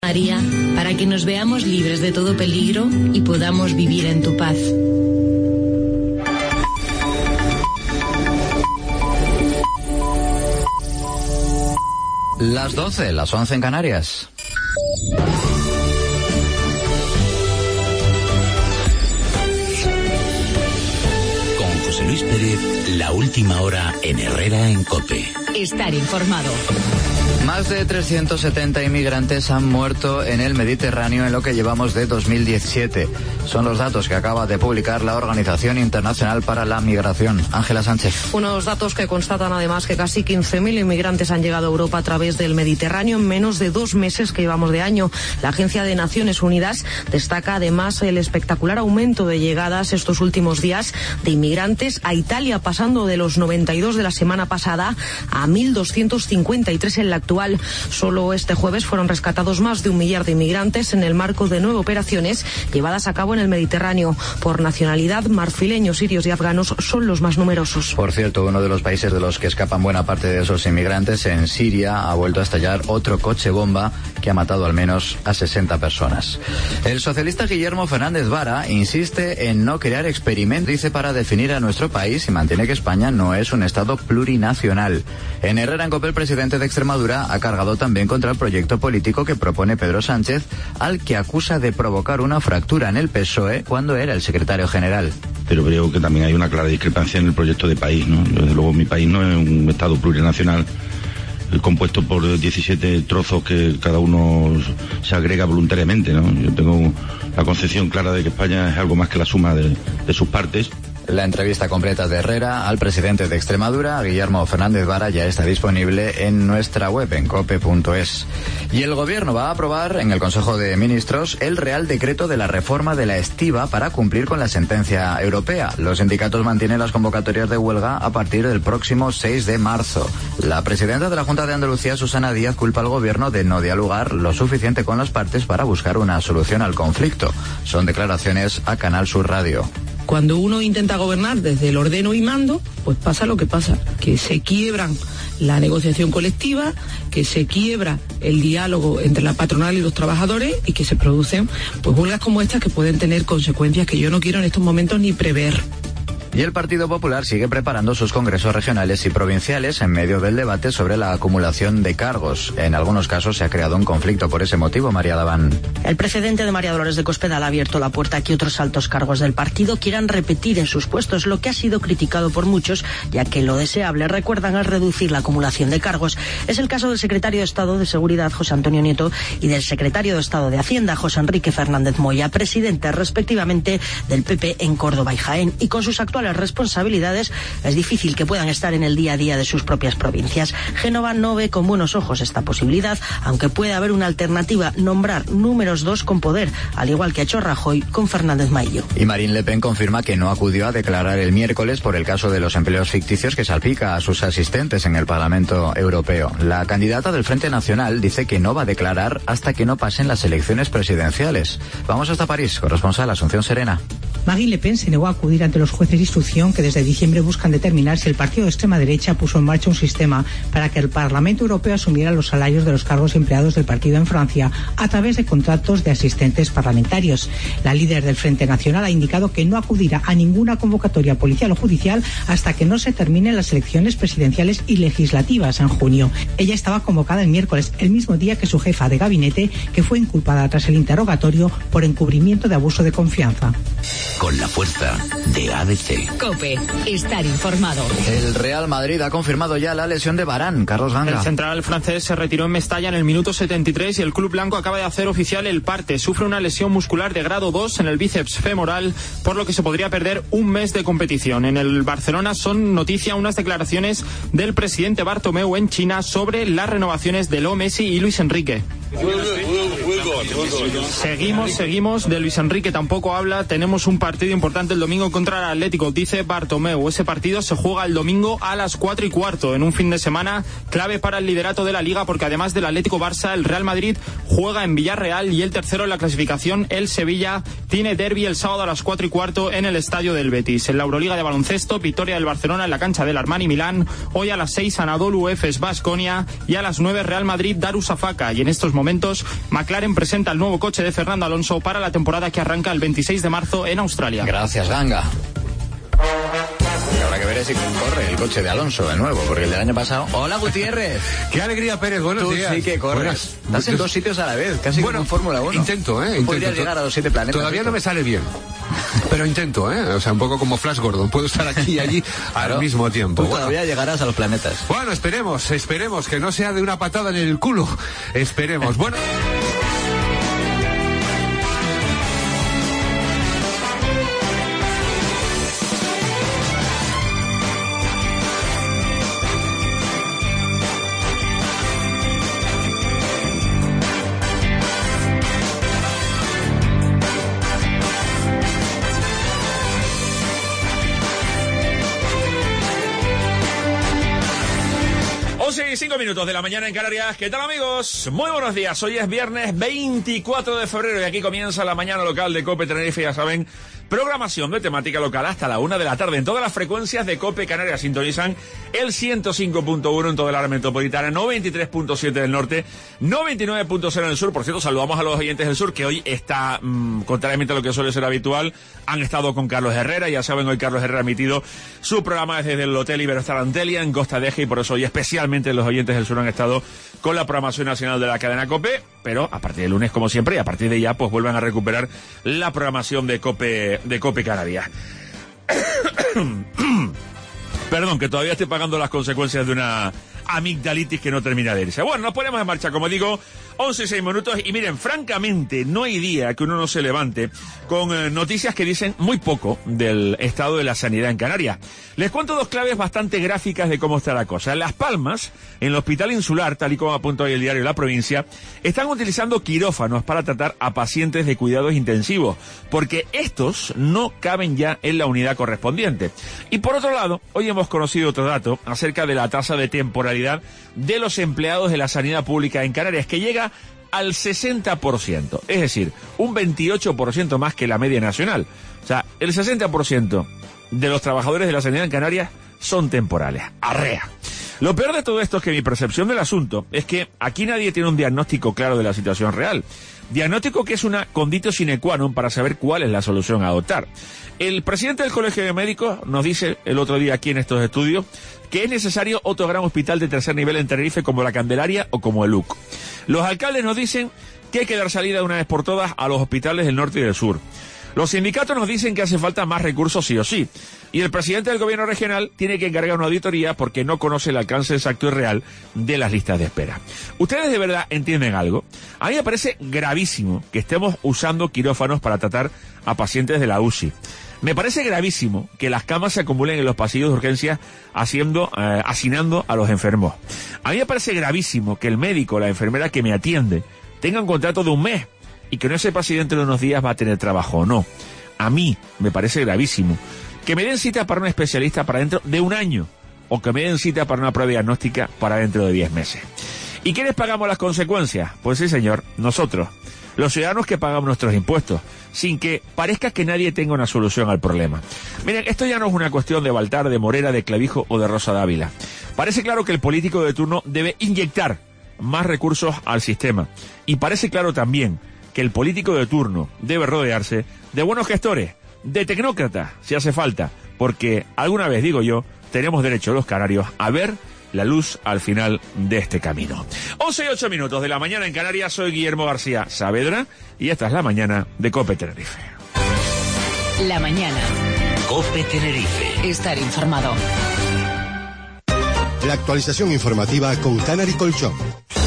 María, para que nos veamos libres de todo peligro y podamos vivir en tu paz. Las 12, las 11 en Canarias. Con José Luis Pérez, la última hora en Herrera en COPE. Estar informado. Más de 370 inmigrantes han muerto en el Mediterráneo en lo que llevamos de 2017. Son los datos que acaba de publicar la Organización Internacional para la Migración. Ángela Sánchez. Unos datos que constatan además que casi 15.000 inmigrantes han llegado a Europa a través del Mediterráneo en menos de 2 meses que llevamos de año. La Agencia de Naciones Unidas destaca además el espectacular aumento de llegadas estos últimos días de inmigrantes a Italia, pasando de los 92 de la semana pasada a 1.253 en la actual. Solo este jueves fueron rescatados más de 1 millar de inmigrantes en el marco de 9 operaciones llevadas a cabo en el Mediterráneo. Por nacionalidad, marfileños, sirios y afganos son los más numerosos. Por cierto, uno de los países de los que escapan buena parte de esos inmigrantes, en Siria, ha vuelto a estallar otro coche bomba que ha matado al menos a 60 personas. El socialista Guillermo Fernández Vara insiste en no crear experimentos, dice, para definir a nuestro país, y mantiene que España no es un estado plurinacional. En Herrera en COPE, el presidente de Extremadura ha cargado también contra el proyecto político que propone Pedro Sánchez, al que acusa de provocar una fractura en el PSOE cuando era el secretario general. Pero creo que también hay una clara discrepancia en el proyecto de país, ¿no? Desde luego mi país no es un estado plurinacional compuesto por 17 trozos que cada uno se agrega voluntariamente, ¿no? Yo tengo la concepción clara de que España es algo más que la suma de sus partes. La entrevista completa de Herrera al presidente de Extremadura, Guillermo Fernández Vara, ya está disponible en nuestra web, en cope.es. Y el Gobierno va a aprobar en el Consejo de Ministros el Real Decreto de la reforma de la estiba para cumplir con la sentencia europea. Los sindicatos mantienen las convocatorias de huelga a partir del próximo 6 de marzo. La presidenta de la Junta de Andalucía, Susana Díaz, culpa al Gobierno de no dialogar lo suficiente con las partes para buscar una solución al conflicto. Son declaraciones a Canal Sur Radio. Cuando uno intenta gobernar desde el ordeno y mando, pues pasa lo que pasa, que se quiebran la negociación colectiva, que se quiebra el diálogo entre la patronal y los trabajadores y que se producen pues huelgas como estas que pueden tener consecuencias que yo no quiero en estos momentos ni prever. Y el Partido Popular sigue preparando sus congresos regionales y provinciales en medio del debate sobre la acumulación de cargos. En algunos casos se ha creado un conflicto por ese motivo, María Daván. El precedente de María Dolores de Cospedal ha abierto la puerta a que otros altos cargos del partido quieran repetir en sus puestos, lo que ha sido criticado por muchos, ya que lo deseable, recuerdan, es reducir la acumulación de cargos. Es el caso del secretario de Estado de Seguridad, José Antonio Nieto, y del secretario de Estado de Hacienda, José Enrique Fernández Moya, presidentes respectivamente del PP en Córdoba y Jaén, y con sus actuales responsabilidades es difícil que puedan estar en el día a día de sus propias provincias. Génova no ve con buenos ojos esta posibilidad, aunque puede haber una alternativa: nombrar números 2 con poder, al igual que ha hecho Rajoy con Fernández Maillo. Y Marine Le Pen confirma que no acudió a declarar el miércoles por el caso de los empleos ficticios que salpica a sus asistentes en el Parlamento Europeo. La candidata del Frente Nacional dice que no va a declarar hasta que no pasen las elecciones presidenciales. Vamos hasta París, corresponsal Asunción Serena. Marine Le Pen se negó a acudir ante los jueces de instrucción que desde diciembre buscan determinar si el partido de extrema derecha puso en marcha un sistema para que el Parlamento Europeo asumiera los salarios de los cargos empleados del partido en Francia a través de contratos de asistentes parlamentarios. La líder del Frente Nacional ha indicado que no acudirá a ninguna convocatoria policial o judicial hasta que no se terminen las elecciones presidenciales y legislativas en junio. Ella estaba convocada el miércoles, el mismo día que su jefa de gabinete, que fue inculpada tras el interrogatorio por encubrimiento de abuso de confianza. Con la fuerza de ABC. COPE, estar informado. El Real Madrid ha confirmado ya la lesión de Varane. Carlos Ganga. El central francés se retiró en Mestalla en el minuto 73 y el club blanco acaba de hacer oficial el parte. Sufre una lesión muscular de grado 2 en el bíceps femoral, por lo que se podría perder un mes de competición. En el Barcelona son noticia unas declaraciones del presidente Bartomeu en China sobre las renovaciones de Leo Messi y Luis Enrique. Seguimos. De Luis Enrique tampoco habla. Tenemos un partido importante el domingo contra el Atlético, dice Bartomeu. Ese partido se juega el domingo a las 4:15, en un fin de semana clave para el liderato de la Liga, porque además del Atlético Barça, el Real Madrid juega en Villarreal y el tercero en la clasificación, el Sevilla, tiene derbi el sábado a las 4:15 en el estadio del Betis. En la Euroliga de baloncesto, victoria del Barcelona en la cancha del Armani Milán. Hoy a las 6 Anadolu Efes Baskonia y a las 9 Real Madrid Darussafaka. Y en estos momentos momentos, McLaren presenta el nuevo coche de Fernando Alonso para la temporada que arranca el 26 de marzo en Australia. Gracias, Ganga. Habrá que ver si corre el coche de Alonso de nuevo, porque el del año pasado... Hola, Gutiérrez. Qué alegría, Pérez, buenos días. Tú sí que corres. Estás en 2 sitios a la vez, casi como en Fórmula 1. Intento, Podrías llegar a los 7 planetas. Todavía no me sale bien. Pero intento, o sea, un poco como Flash Gordon. Puedo estar aquí y allí al mismo tiempo. Tú todavía llegarás a los planetas. Bueno, esperemos que no sea de una patada en el culo. Esperemos. Bueno... y 5 minutos de la mañana en Canarias. ¿Qué tal, amigos? Muy buenos días. Hoy es viernes 24 de febrero y aquí comienza la mañana local de COPE Tenerife. Ya saben, programación de temática local hasta la 1 de la tarde. En todas las frecuencias de COPE Canarias sintonizan el 105.1 en toda la área metropolitana, 93.7 del norte, 99.0 en el sur. Por cierto, saludamos a los oyentes del sur que hoy está, contrariamente a lo que suele ser habitual, han estado con Carlos Herrera. Ya saben, hoy Carlos Herrera ha emitido su programa desde el Hotel Iberostar Antelia en Costa de Eje y por eso hoy especialmente los oyentes del sur han estado con la programación nacional de la cadena COPE, pero a partir del lunes, como siempre, y a partir de ya, pues vuelvan a recuperar la programación de COPE Canarias. Perdón, que todavía estoy pagando las consecuencias de una amigdalitis que no termina de irse. Bueno, nos ponemos en marcha, como digo, 11 y 6 minutos, y miren, francamente, no hay día que uno no se levante con noticias que dicen muy poco del estado de la sanidad en Canarias. Les cuento 2 claves bastante gráficas de cómo está la cosa. En Las Palmas, en el Hospital Insular, tal y como apunta hoy el diario La Provincia, están utilizando quirófanos para tratar a pacientes de cuidados intensivos, porque estos no caben ya en la unidad correspondiente. Y por otro lado, hoy hemos conocido otro dato acerca de la tasa de temporalidad de los empleados de la sanidad pública en Canarias, que llega al 60%, es decir, un 28% más que la media nacional. O sea, el 60% de los trabajadores de la sanidad en Canarias son temporales. Arrea. Lo peor de todo esto es que mi percepción del asunto es que aquí nadie tiene un diagnóstico claro de la situación real. Diagnóstico que es una conditio sine qua non para saber cuál es la solución a adoptar. El presidente del Colegio de Médicos nos dice el otro día aquí en estos estudios que es necesario otro gran hospital de tercer nivel en Tenerife como la Candelaria o como el UC. Los alcaldes nos dicen que hay que dar salida de una vez por todas a los hospitales del norte y del sur. Los sindicatos nos dicen que hace falta más recursos sí o sí. Y el presidente del gobierno regional tiene que encargar una auditoría porque no conoce el alcance exacto y real de las listas de espera. ¿Ustedes de verdad entienden algo? A mí me parece gravísimo que estemos usando quirófanos para tratar a pacientes de la UCI. Me parece gravísimo que las camas se acumulen en los pasillos de urgencias hacinando a los enfermos. A mí me parece gravísimo que el médico o la enfermera que me atiende tenga un contrato de un mes y que no sepa si dentro de unos días va a tener trabajo o no. A mí me parece gravísimo que me den cita para un especialista para dentro de un año o que me den cita para una prueba diagnóstica para dentro de 10 meses. ¿Y quiénes pagamos las consecuencias? Pues sí, señor, nosotros, los ciudadanos que pagamos nuestros impuestos, sin que parezca que nadie tenga una solución al problema. Miren, esto ya no es una cuestión de Baltar, de Morera, de Clavijo o de Rosa Dávila. Parece claro que el político de turno debe inyectar más recursos al sistema. Y parece claro también que el político de turno debe rodearse de buenos gestores, de tecnócratas, si hace falta, porque alguna vez, digo yo, tenemos derecho los canarios a ver la luz al final de este camino. 11 y 8 minutos de la mañana en Canarias. Soy Guillermo García Saavedra y esta es la mañana de COPE Tenerife. La mañana. COPE Tenerife. Estar informado. La actualización informativa con Canary Colchón.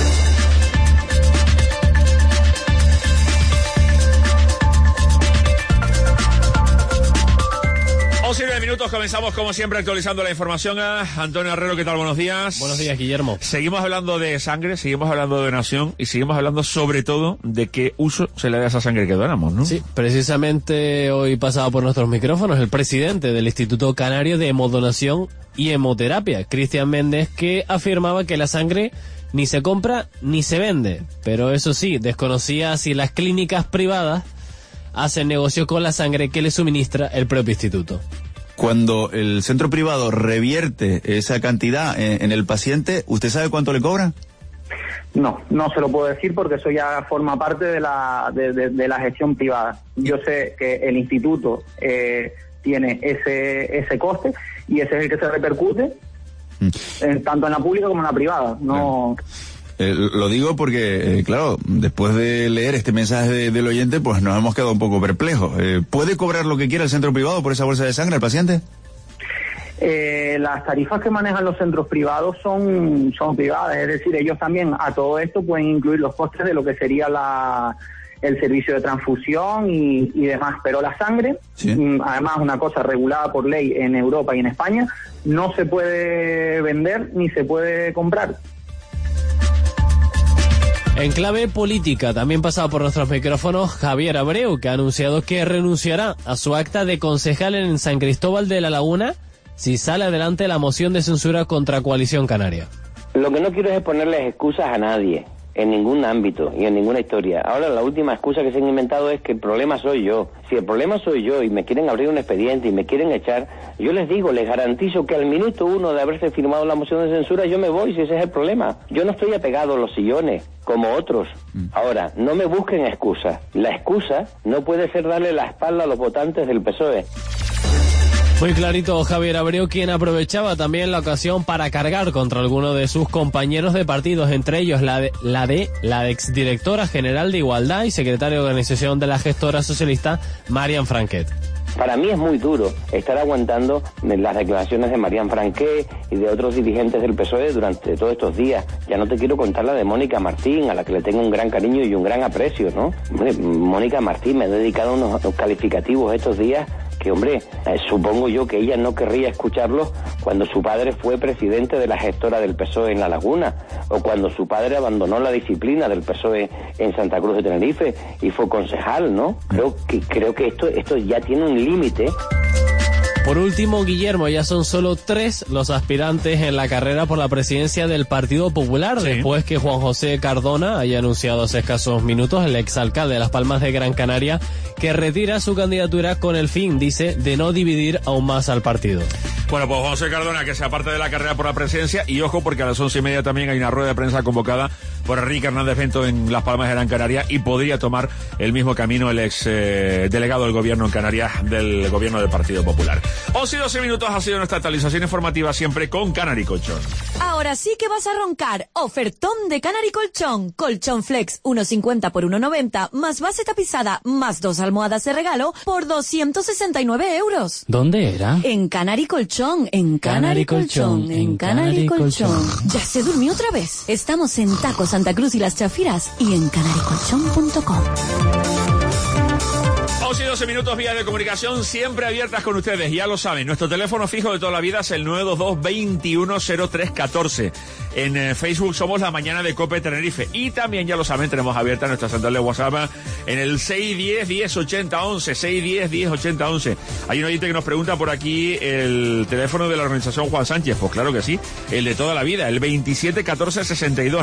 11 minutos, comenzamos como siempre actualizando la información. Antonio Herrero, ¿qué tal? Buenos días. Buenos días, Guillermo. Seguimos hablando de sangre, seguimos hablando de donación y seguimos hablando sobre todo de qué uso se le da a esa sangre que donamos, ¿no? Sí, precisamente hoy pasaba por nuestros micrófonos el presidente del Instituto Canario de Hemodonación y Hemoterapia, Cristian Méndez, que afirmaba que la sangre ni se compra ni se vende, pero eso sí, desconocía si las clínicas privadas hacen negocio con la sangre que le suministra el propio instituto. Cuando el centro privado revierte esa cantidad en el paciente, ¿usted sabe cuánto le cobran? No se lo puedo decir porque eso ya forma parte de la gestión privada. Yo sé que el instituto tiene ese coste y ese es el que se repercute tanto en la pública como en la privada. Lo digo porque, claro, después de leer este mensaje del oyente, pues nos hemos quedado un poco perplejos. ¿Puede cobrar lo que quiera el centro privado por esa bolsa de sangre al paciente? Las tarifas que manejan los centros privados son privadas, es decir, ellos también a todo esto pueden incluir los costes de lo que sería el servicio de transfusión y demás, pero la sangre, además una cosa regulada por ley en Europa y en España, no se puede vender ni se puede comprar. En clave política, también pasado por nuestros micrófonos, Javier Abreu, que ha anunciado que renunciará a su acta de concejal en San Cristóbal de la Laguna si sale adelante la moción de censura contra Coalición Canaria. Lo que no quiero es ponerles excusas a nadie, en ningún ámbito y en ninguna historia. Ahora la última excusa que se han inventado es que el problema soy yo. Si el problema soy yo y me quieren abrir un expediente y me quieren echar, yo les digo, les garantizo que al minuto 1 de haberse firmado la moción de censura yo me voy, si ese es el problema. Yo no estoy apegado a los sillones, como otros. Ahora, no me busquen excusas. La excusa no puede ser darle la espalda a los votantes del PSOE. Muy clarito Javier Abreu, quien aprovechaba también la ocasión para cargar contra alguno de sus compañeros de partidos, entre ellos la exdirectora general de Igualdad y secretaria de organización de la gestora socialista, Marian Franquet. Para mí es muy duro estar aguantando las declaraciones de Marian Franquet y de otros dirigentes del PSOE durante todos estos días. Ya no te quiero contar la de Mónica Martín, a la que le tengo un gran cariño y un gran aprecio, ¿no? Hombre, Mónica Martín me ha dedicado unos calificativos estos días que, hombre, supongo yo que ella no querría escucharlos cuando su padre fue presidente de la gestora del PSOE en La Laguna, o cuando su padre abandonó la disciplina del PSOE en Santa Cruz de Tenerife y fue concejal, ¿no? Creo que esto ya tiene un límite. Por último, Guillermo, ya son solo 3 los aspirantes en la carrera por la presidencia del Partido Popular, después que Juan José Cardona haya anunciado hace escasos minutos, el exalcalde de Las Palmas de Gran Canaria, que retira su candidatura con el fin, dice, de no dividir aún más al partido. Bueno, pues Juan José Cardona, que sea parte de la carrera por la presidencia, y ojo, porque a las 11:30 también hay una rueda de prensa convocada por Enrique Hernández Bento en Las Palmas de Gran Canaria, y podría tomar el mismo camino el ex delegado del gobierno en Canarias, del gobierno del Partido Popular. 11 y 12 minutos ha sido nuestra actualización informativa, siempre con Canary Colchón. Ahora sí que vas a roncar. Ofertón de Canary Colchón. Colchón Flex 1,50 por 1,90, más base tapizada, más 2 almohadas de regalo por 269 euros. ¿Dónde era? En Canary Colchón, en Canary Colchón, en Canary Colchón. Ya se durmió otra vez. Estamos en Taco Santa Cruz y Las Chafiras y en canarycolchón.com. 11 y 12 minutos, vías de comunicación siempre abiertas con ustedes, ya lo saben. Nuestro teléfono fijo de toda la vida es el 922-210314. En Facebook somos La Mañana de COPE Tenerife. Y también, ya lo saben, tenemos abierta nuestra central de WhatsApp en el 610-1080-11, 610-1080-11. Hay un oyente que nos pregunta por aquí el teléfono de la organización Juan Sánchez. Pues claro que sí, el de toda la vida, el 271462,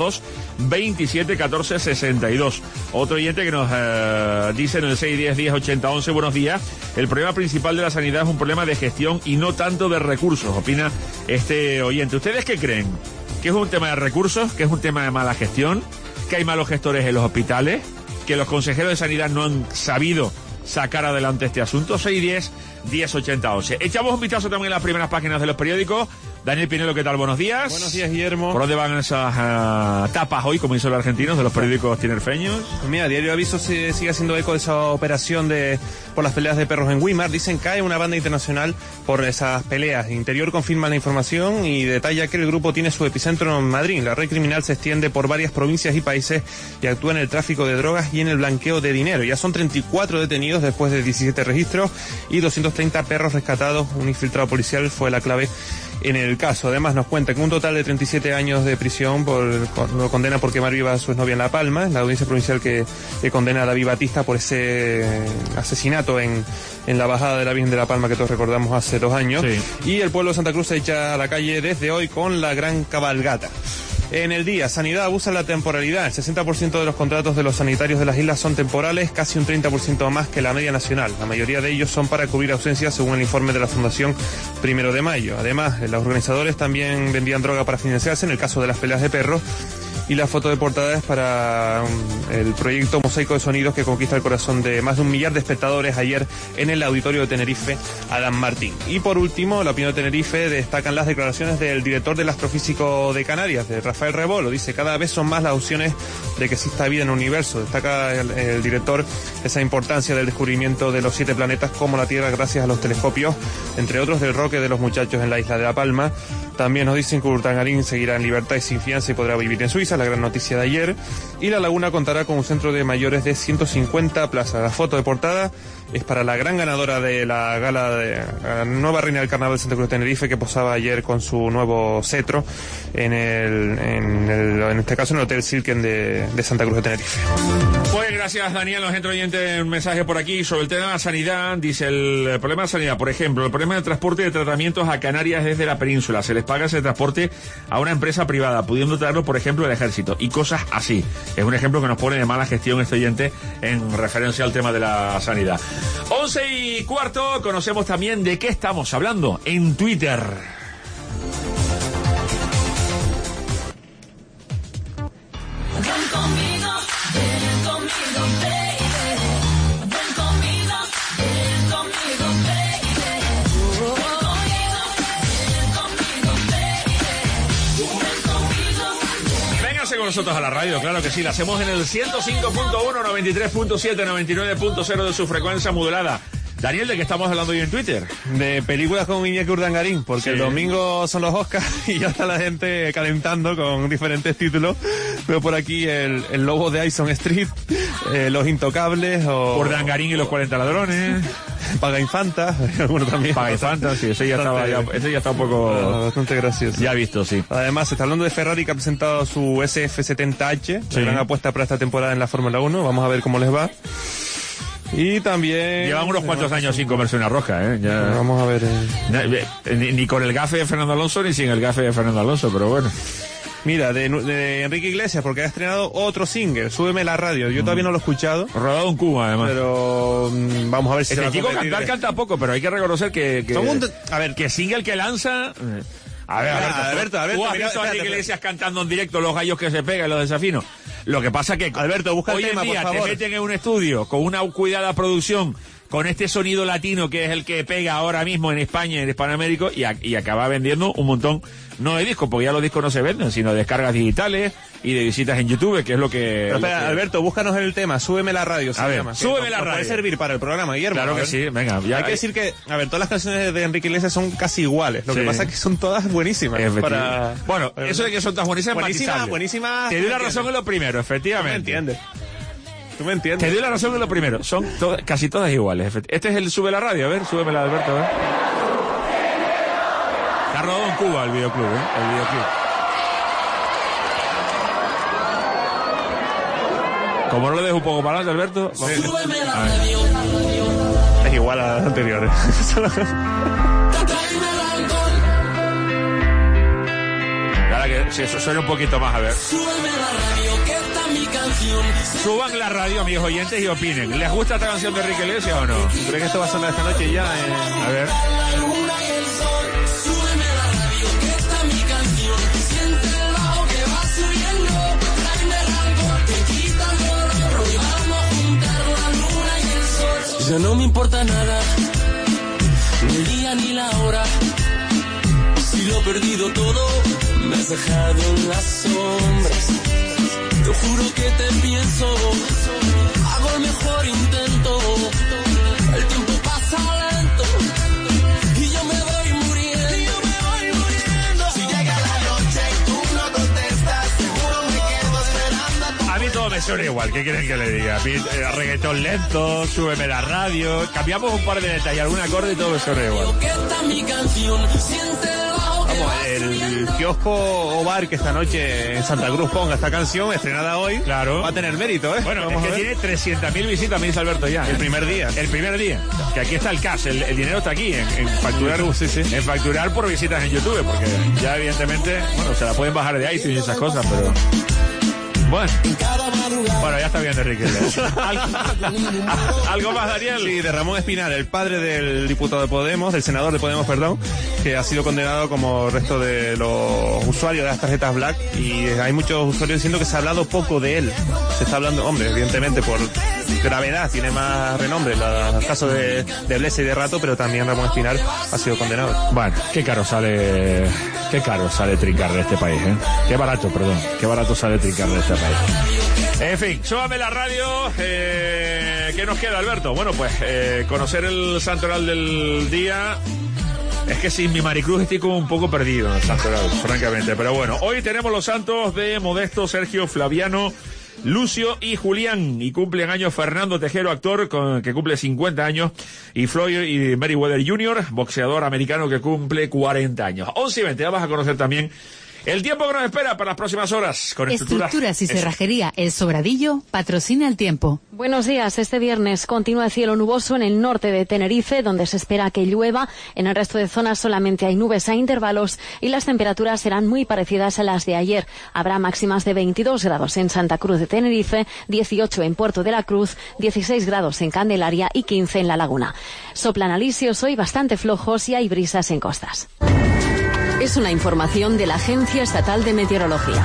922-271462. Otro oyente que nos dice en el 610-1080-11, buenos días. El problema principal de la sanidad es un problema de gestión y no tanto de recursos, opina este oyente. ¿Ustedes qué creen? ¿Que es un tema de recursos? ¿Que es un tema de mala gestión? ¿Que hay malos gestores en los hospitales? ¿Que los consejeros de sanidad no han sabido sacar adelante este asunto? 610-1080-11. Echamos un vistazo también en las primeras páginas de los periódicos. Daniel Pinelo, ¿qué tal? Buenos días. Buenos días, Guillermo. ¿Por dónde van esas tapas hoy, como dicen los argentinos, de los periódicos tinerfeños? Pues mira, Diario Aviso se sigue haciendo eco de esa operación por las peleas de perros en Weimar. Dicen que cae una banda internacional por esas peleas. Interior confirma la información y detalla que el grupo tiene su epicentro en Madrid. La red criminal se extiende por varias provincias y países y actúa en el tráfico de drogas y en el blanqueo de dinero. Ya son 34 detenidos después de 17 registros y 230 perros rescatados. Un infiltrado policial fue la clave en el caso. Además nos cuenta que un total de 37 años de prisión lo condena por quemar viva a su exnovia en La Palma, la audiencia provincial que condena a David Batista por ese asesinato en la bajada de la Virgen de La Palma que todos recordamos hace 2 años. Sí. Y el pueblo de Santa Cruz se echa a la calle desde hoy con la gran cabalgata. En el día, Sanidad abusa la temporalidad. El 60% de los contratos de los sanitarios de las islas son temporales, casi un 30% más que la media nacional. La mayoría de ellos son para cubrir ausencias, según el informe de la Fundación 1 de Mayo. Además, los organizadores también vendían droga para financiarse, en el caso de las peleas de perros. Y la foto de portada es para el proyecto Mosaico de Sonidos, que conquista el corazón de más de 1 millón de espectadores ayer en el auditorio de Tenerife, Adam Martín. Y por último, la opinión de Tenerife destacan las declaraciones del director del Astrofísico de Canarias, de Rafael Rebolo. Dice: cada vez son más las opciones de que exista vida en el universo. Destaca el director esa importancia del descubrimiento de los 7 planetas como la Tierra gracias a los telescopios, entre otros del Roque de los Muchachos en la isla de La Palma. También nos dicen que Urdangarín seguirá en libertad y sin fianza y podrá vivir en Suiza, la gran noticia de ayer. Y La Laguna contará con un centro de mayores de 150 plazas. La foto de portada es para la gran ganadora de la gala de la nueva reina del Carnaval de Santa Cruz de Tenerife, que posaba ayer con su nuevo cetro en este caso en el Hotel Silken de Santa Cruz de Tenerife. Pues gracias, Daniel. Nos entra oyente un mensaje por aquí sobre el tema de la sanidad. Dice: el problema de sanidad, por ejemplo, el problema de transporte de tratamientos a Canarias desde la península. Se les paga ese transporte a una empresa privada, pudiendo traerlo, por ejemplo, el ejército, y cosas así. Es un ejemplo que nos pone de mala gestión este oyente en referencia al tema de la sanidad. 11:15, conocemos también de qué estamos hablando en Twitter. Con nosotros a la radio, claro que sí, la hacemos en el 105.1, 93.7, 99.0 de su frecuencia modulada. Daniel, ¿de qué estamos hablando hoy en Twitter? De películas con Iñaki Urdangarín, porque sí, el domingo son los Oscars y ya está la gente calentando con diferentes títulos. Veo por aquí el Lobo de Aison Street, Los Intocables o... Urdangarín y los 40 ladrones. Paga Infanta, alguno también. Paga Infanta, sí, ese ya está un poco... bastante gracioso. Ya visto, sí. Además, se está hablando de Ferrari, que ha presentado su SF70H, sí, gran apuesta para esta temporada en la Fórmula 1. Vamos a ver cómo les va. Y también... Llevan unos cuantos años sin comerse una rosca, ¿eh? Ya... Vamos a ver... Ni con el gafe de Fernando Alonso, ni sin el gafe de Fernando Alonso, pero bueno. Mira, de Enrique Iglesias, porque ha estrenado otro single, Súbeme la radio. Yo todavía no lo he escuchado. Rodado en Cuba, además. Pero vamos a ver si este chico canta poco, pero hay que reconocer que a ver, que single que lanza... A ver, Alberto, ¿tú has visto a Enrique Iglesias cantando en directo los gallos que se pegan y los desafinos? Lo que pasa que, Alberto, busca hoy el tema, en día por favor. te meten en un estudio con una cuidada producción, con este sonido latino que es el que pega ahora mismo en España y en Hispanoamérica, y acaba vendiendo un montón, no de discos, porque ya los discos no se venden, sino de descargas digitales y de visitas en YouTube, que es lo que... Pero espera, Alberto, búscanos el tema, Súbeme la radio. A ver, Súbeme la radio. Puede servir para el programa, Guillermo. Claro que sí, venga. Ya hay que decir que, a ver, todas las canciones de Enrique Iglesias son casi iguales, lo que pasa es que son todas buenísimas. Bueno, eso de que son todas buenísimas, buenísimas. Te doy la razón en lo primero, efectivamente. ¿Tú me entiendes? Te doy la razón en lo primero. Son casi todas iguales. Este es el Sube la radio. A ver, súbemela, Alberto. A ver. Está rodado en Cuba el videoclub, ¿eh? El videoclub. Como no lo dejo un poco para adelante, Alberto. Sí. Es igual a las anteriores. Ahora que eso suena un poquito más, a ver. Suban la radio, amigos oyentes, y opinen. ¿Les gusta esta canción de Enrique Iglesias o no? ¿Crees que esto va a sonar esta noche ya? A ver. Ya no me importa nada, ni el día ni la hora. Si lo he perdido todo, me has dejado en las sombras. Te juro que te pienso, hago el mejor intento. El tiempo pasa lento y yo me voy muriendo. Si llega la noche y tú no contestas, seguro me quedo esperando. A mí todo me suena igual, ¿qué quieren que le diga? A mí, reggaetón lento, súbeme la radio, cambiamos un par de detalles, algún acorde y todo me suena igual. Que esta mi canción, siente vamos, el kiosco o bar que esta noche en Santa Cruz ponga esta canción estrenada hoy, claro, va a tener mérito, ¿eh? Bueno, vamos, es que tiene 300.000 visitas, me dice Alberto ya. El primer día. El primer día. Que aquí está el cash, el dinero está aquí, en facturar, YouTube, sí. En facturar por visitas en YouTube, porque ya evidentemente, bueno, se la pueden bajar de iTunes y esas cosas, pero... Bueno, ya está bien, Enrique. ¿Algo más, Daniel? Sí, de Ramón Espinar, el padre del diputado de Podemos, del senador de Podemos, perdón, que ha sido condenado como el resto de los usuarios de las tarjetas Black, y hay muchos usuarios diciendo que se ha hablado poco de él. Se está hablando, hombre, evidentemente por gravedad, tiene más renombre el caso de Blesa y de Rato, pero también Ramón Espinar ha sido condenado. Bueno, qué caro sale trincar de este país, ¿eh? Qué barato sale trincar de este país. En fin, súbame la radio. ¿Qué nos queda, Alberto? Bueno, pues conocer el santoral del día. Es que sin mi Maricruz estoy como un poco perdido en el santoral, francamente. Pero bueno, hoy tenemos los santos de Modesto, Sergio, Flaviano, Lucio y Julián. Y cumplen años Fernando Tejero, actor, que cumple 50 años. Y Floyd y Merriweather Jr., boxeador americano, que cumple 40 años. 11:20, ya vas a conocer también el tiempo que nos espera para las próximas horas. Con Estructuras y Cerrajería El Sobradillo patrocina el tiempo. Buenos días. Este viernes continúa el cielo nuboso en el norte de Tenerife, donde se espera que llueva. En el resto de zonas solamente hay nubes a intervalos y las temperaturas serán muy parecidas a las de ayer. Habrá máximas de 22 grados en Santa Cruz de Tenerife, 18 en Puerto de la Cruz, 16 grados en Candelaria y 15 en La Laguna. Soplan alisios hoy bastante flojos y hay brisas en costas. Es una información de la Agencia Estatal de Meteorología.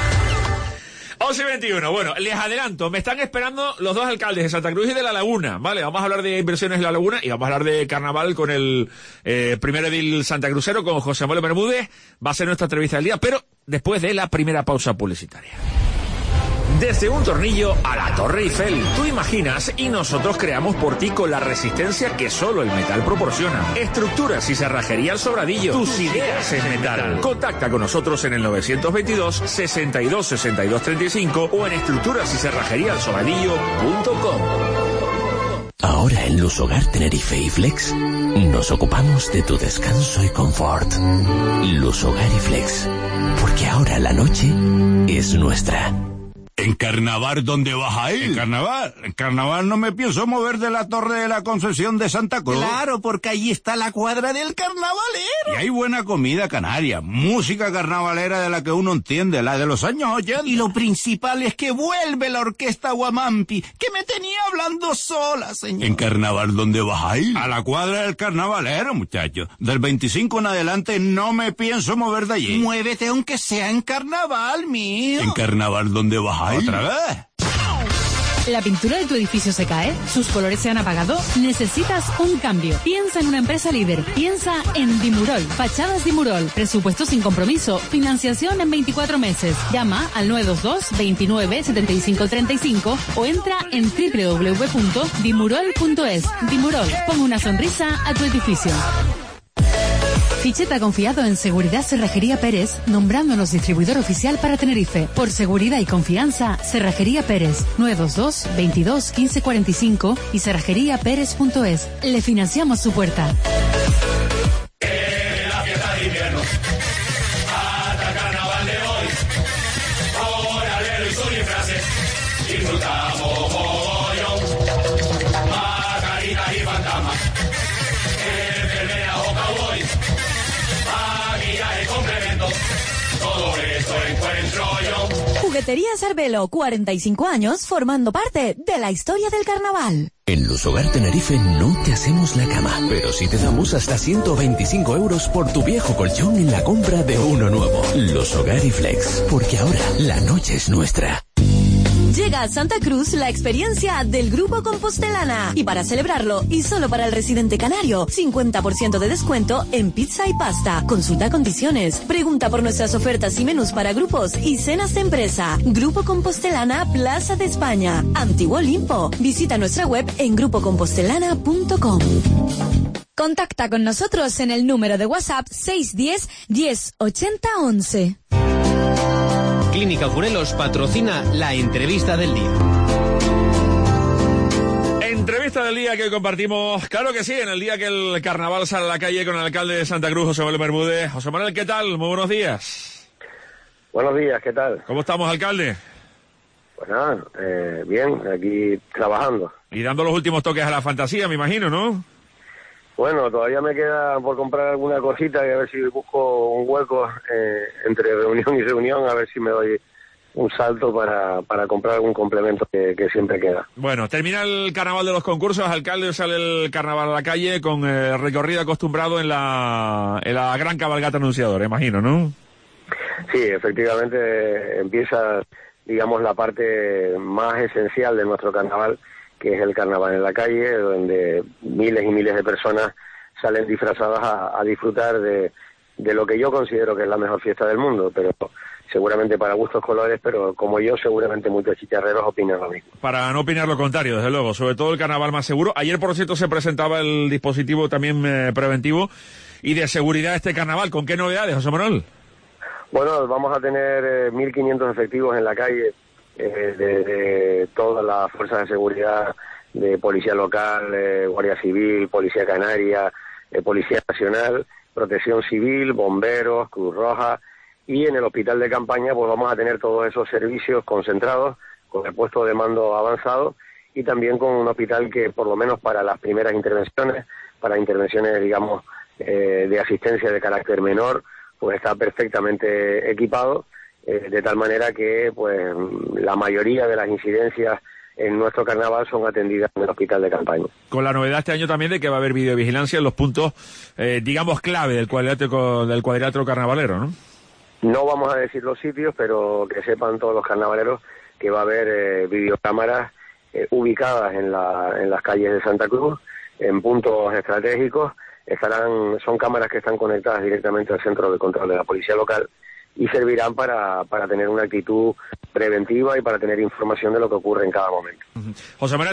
11:21. Bueno, les adelanto, me están esperando los dos alcaldes de Santa Cruz y de La Laguna, ¿vale? Vamos a hablar de inversiones en La Laguna y vamos a hablar de carnaval con el primer edil santacrucero, con José Manuel Bermúdez. Va a ser nuestra entrevista del día, pero después de la primera pausa publicitaria. Desde un tornillo a la Torre Eiffel, tú imaginas y nosotros creamos por ti con la resistencia que solo el metal proporciona. Estructuras y cerrajería El Sobradillo. Tus ideas en metal. Contacta con nosotros en el 922 62 62 35 o en estructurasycerrajeríaelsobradillo.com. Ahora en Luz Hogar Tenerife y Flex nos ocupamos de tu descanso y confort. Luz Hogar y Flex, porque ahora la noche es nuestra. ¿En carnaval dónde vas a ir? En carnaval no me pienso mover de la Torre de la Concesión de Santa Cruz. Claro, porque allí está la cuadra del carnavalero. Y hay buena comida canaria, música carnavalera de la que uno entiende, la de los años 80. Y lo principal es que vuelve la orquesta Guamampi, que me tenía hablando sola, señor. ¿En carnaval dónde vas a ir? A la cuadra del carnavalero, muchacho. Del 25 en adelante no me pienso mover de allí. Muévete aunque sea en carnaval, mío. ¿En carnaval dónde vas a ir? ¿Otra vez? ¿La pintura de tu edificio se cae? ¿Sus colores se han apagado? ¿Necesitas un cambio? Piensa en una empresa líder. Piensa en Dimurol. Fachadas Dimurol. Presupuesto sin compromiso. Financiación en 24 meses. Llama al 922 29 75 35 o entra en www.dimurol.es. Dimurol. Pon una sonrisa a tu edificio. Ficheta confiado en Seguridad Cerrajería Pérez, nombrándonos distribuidor oficial para Tenerife. Por seguridad y confianza, Cerrajería Pérez, 922 22 15 45 y cerrajeríapérez.es. Le financiamos su puerta. La fiesta de invierno, hasta el carnaval de hoy, con alero y su disfraces, disfrutamos mogollón, mascaritas y fantasmas, enfermeras o cowboys, maquillaje, complementos, todo esto encuentro yo. Jugueterías Arbelo, 45 años formando parte de la historia del carnaval. En Luz Hogar Tenerife no te hacemos la cama, pero sí te damos hasta 125 euros por tu viejo colchón en la compra de uno nuevo. Luz Hogar y Flex, porque ahora la noche es nuestra. Llega a Santa Cruz la experiencia del Grupo Compostelana. Y para celebrarlo, y solo para el residente canario, 50% de descuento en pizza y pasta. Consulta condiciones. Pregunta por nuestras ofertas y menús para grupos y cenas de empresa. Grupo Compostelana, Plaza de España. Antiguo Olimpo. Visita nuestra web en grupocompostelana.com. Contacta con nosotros en el número de WhatsApp 610 10 80 11. Clínica Curelos patrocina la entrevista del día. Entrevista del día que compartimos, claro que sí, en el día que el carnaval sale a la calle con el alcalde de Santa Cruz, José Manuel Bermúdez. José Manuel, ¿qué tal? Muy buenos días. Buenos días, ¿qué tal? ¿Cómo estamos, alcalde? Pues nada, bien, aquí trabajando. Y dando los últimos toques a la fantasía, me imagino, ¿no? Bueno, todavía me queda por comprar alguna cosita y a ver si busco un hueco entre reunión y reunión, a ver si me doy un salto para comprar algún complemento que siempre queda. Bueno, termina el carnaval de los concursos, alcalde, sale el carnaval a la calle con el recorrido acostumbrado en la gran cabalgata anunciadora, imagino, ¿no? Sí, efectivamente empieza, digamos, la parte más esencial de nuestro carnaval, que es el carnaval en la calle, donde miles y miles de personas salen disfrazadas a disfrutar de lo que yo considero que es la mejor fiesta del mundo, pero seguramente para gustos colores, pero como yo, seguramente muchos chicharreros opinan lo mismo. Para no opinar lo contrario, desde luego, sobre todo el carnaval más seguro. Ayer, por cierto, se presentaba el dispositivo también preventivo y de seguridad de este carnaval. ¿Con qué novedades, José Manuel? Bueno, vamos a tener 1.500 efectivos en la calle de todas las fuerzas de seguridad, de Policía Local, Guardia Civil, Policía Canaria, Policía Nacional, Protección Civil, Bomberos, Cruz Roja, y en el hospital de campaña pues vamos a tener todos esos servicios concentrados con el puesto de mando avanzado y también con un hospital que por lo menos para las primeras intervenciones, para intervenciones digamos de asistencia de carácter menor, pues está perfectamente equipado, de tal manera que pues la mayoría de las incidencias en nuestro carnaval son atendidas en el hospital de campaña. Con la novedad este año también de que va a haber videovigilancia en los puntos, digamos, clave del cuadrilátero carnavalero, ¿no? No vamos a decir los sitios, pero que sepan todos los carnavaleros que va a haber videocámaras ubicadas en las calles de Santa Cruz, en puntos estratégicos. Son cámaras que están conectadas directamente al centro de control de la Policía Local y servirán para tener una actitud preventiva y para tener información de lo que ocurre en cada momento. José Manuel,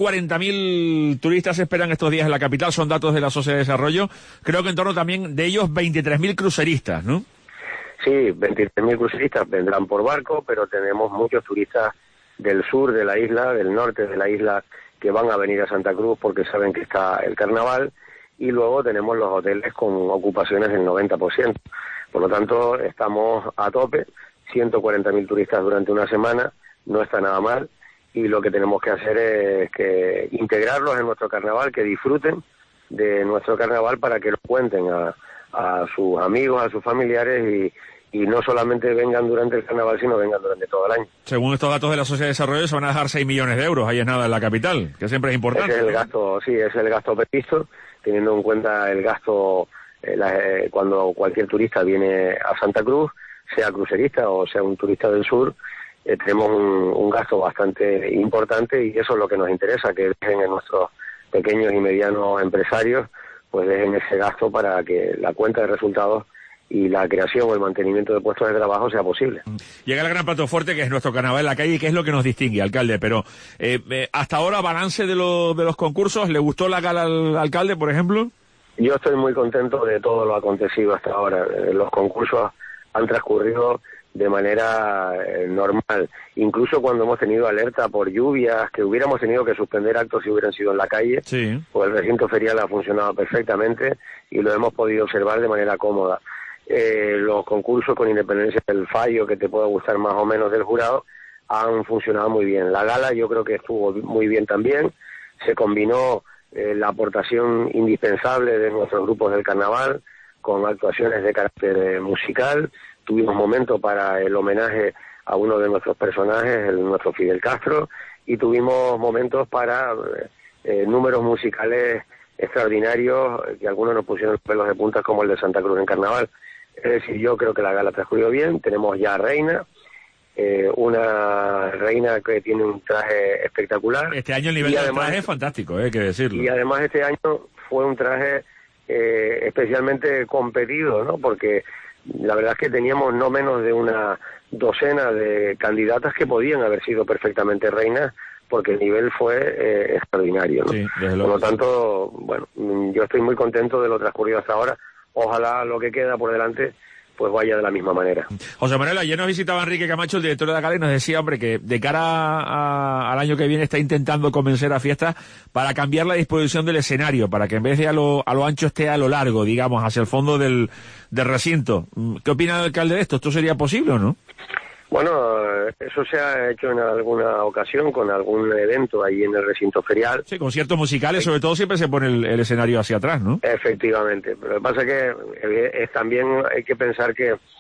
140.000 turistas esperan estos días en la capital, son datos de la Sociedad de Desarrollo. Creo que en torno también de ellos 23.000 cruceristas, ¿no? Sí, 23.000 cruceristas vendrán por barco, pero tenemos muchos turistas del sur de la isla, del norte de la isla, que van a venir a Santa Cruz porque saben que está el carnaval, y luego tenemos los hoteles con ocupaciones del 90%. Por lo tanto, estamos a tope, 140.000 turistas durante una semana, no está nada mal, y lo que tenemos que hacer es que integrarlos en nuestro carnaval, que disfruten de nuestro carnaval para que lo cuenten a sus amigos, a sus familiares y no solamente vengan durante el carnaval, sino vengan durante todo el año. Según estos datos de la Sociedad de Desarrollo, se van a dejar 6 millones de euros, ahí es nada en la capital, que siempre es importante. Ese es el gasto, sí, es el gasto previsto, teniendo en cuenta el gasto cuando cualquier turista viene a Santa Cruz, sea crucerista o sea un turista del sur, tenemos un gasto bastante importante y eso es lo que nos interesa, que dejen en nuestros pequeños y medianos empresarios, pues dejen ese gasto para que la cuenta de resultados y la creación o el mantenimiento de puestos de trabajo sea posible. Llega el gran plato fuerte, que es nuestro carnaval en la calle, y que es lo que nos distingue, alcalde, pero hasta ahora, balance de los concursos, ¿le gustó la gala al alcalde, por ejemplo? Yo estoy muy contento de todo lo acontecido hasta ahora. Los concursos han transcurrido de manera normal, incluso cuando hemos tenido alerta por lluvias, que hubiéramos tenido que suspender actos si hubieran sido en la calle, sí. Pues el recinto ferial ha funcionado perfectamente y lo hemos podido observar de manera cómoda. Los concursos, con independencia del fallo que te pueda gustar más o menos del jurado, han funcionado muy bien. La gala yo creo que estuvo muy bien también, se combinó la aportación indispensable de nuestros grupos del carnaval con actuaciones de carácter musical, tuvimos momentos para el homenaje a uno de nuestros personajes, nuestro Fidel Castro, y tuvimos momentos para números musicales extraordinarios que algunos nos pusieron los pelos de punta, como el de Santa Cruz en carnaval. Es decir, yo creo que la gala transcurrió bien, tenemos ya reina, una reina que tiene un traje espectacular. Este año el nivel del traje es fantástico, hay que decirlo. Y además este año fue un traje especialmente competido, ¿no? Porque la verdad es que teníamos no menos de una docena de candidatas que podían haber sido perfectamente reinas, porque el nivel fue extraordinario, ¿no? Sí, por lo tanto, bueno, yo estoy muy contento de lo transcurrido hasta ahora. Ojalá lo que queda por delante pues vaya de la misma manera. José Manuel, ayer nos visitaba Enrique Camacho, el director de la gala, y nos decía, hombre, que de cara al año que viene está intentando convencer a Fiesta para cambiar la disposición del escenario, para que en vez de a lo ancho esté a lo largo, digamos, hacia el fondo del recinto. ¿Qué opina el alcalde de esto? ¿Esto sería posible o no? Bueno, eso se ha hecho en alguna ocasión con algún evento ahí en el recinto ferial. Sí, conciertos musicales, sobre todo siempre se pone el escenario hacia atrás, ¿no? Efectivamente, pero lo que pasa es que también hay que pensar que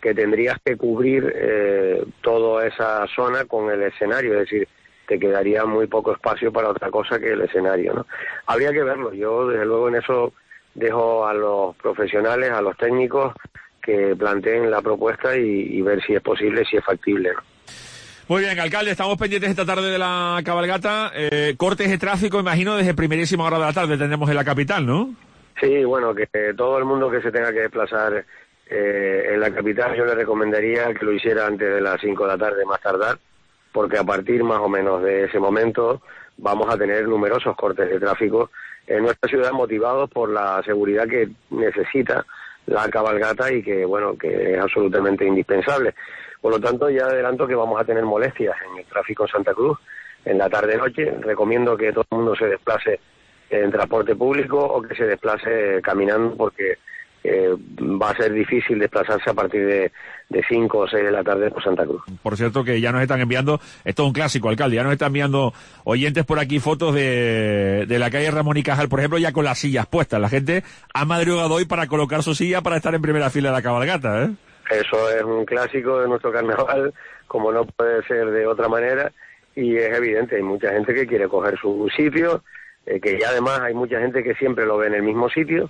que tendrías que cubrir toda esa zona con el escenario, es decir, te quedaría muy poco espacio para otra cosa que el escenario, ¿no? Habría que verlo. Yo, desde luego, en eso dejo a los profesionales, a los técnicos, que planteen la propuesta y ver si es posible, si es factible, ¿no? Muy bien, alcalde, estamos pendientes esta tarde de la cabalgata. Cortes de tráfico, imagino, desde primerísima hora de la tarde tendremos en la capital, ¿no? Sí, bueno, que todo el mundo que se tenga que desplazar en la capital, yo le recomendaría que lo hiciera antes de las 5 de la tarde, más tardar, porque a partir más o menos de ese momento vamos a tener numerosos cortes de tráfico en nuestra ciudad, motivados por la seguridad que necesita la cabalgata y que, bueno, que es absolutamente indispensable. Por lo tanto, ya adelanto que vamos a tener molestias en el tráfico en Santa Cruz en la tarde-noche. Recomiendo que todo el mundo se desplace en transporte público o que se desplace caminando, porque va a ser difícil desplazarse a partir de 5 o 6 de la tarde por Santa Cruz. Por cierto, que ya nos están enviando, esto es un clásico, alcalde, ya nos están enviando oyentes por aquí fotos de la calle Ramón y Cajal, por ejemplo, ya con las sillas puestas. La gente ha madrugado hoy para colocar su silla para estar en primera fila de la cabalgata, ¿eh? Eso es un clásico de nuestro carnaval, como no puede ser de otra manera, y es evidente, hay mucha gente que quiere coger su sitio, que ya además hay mucha gente que siempre lo ve en el mismo sitio,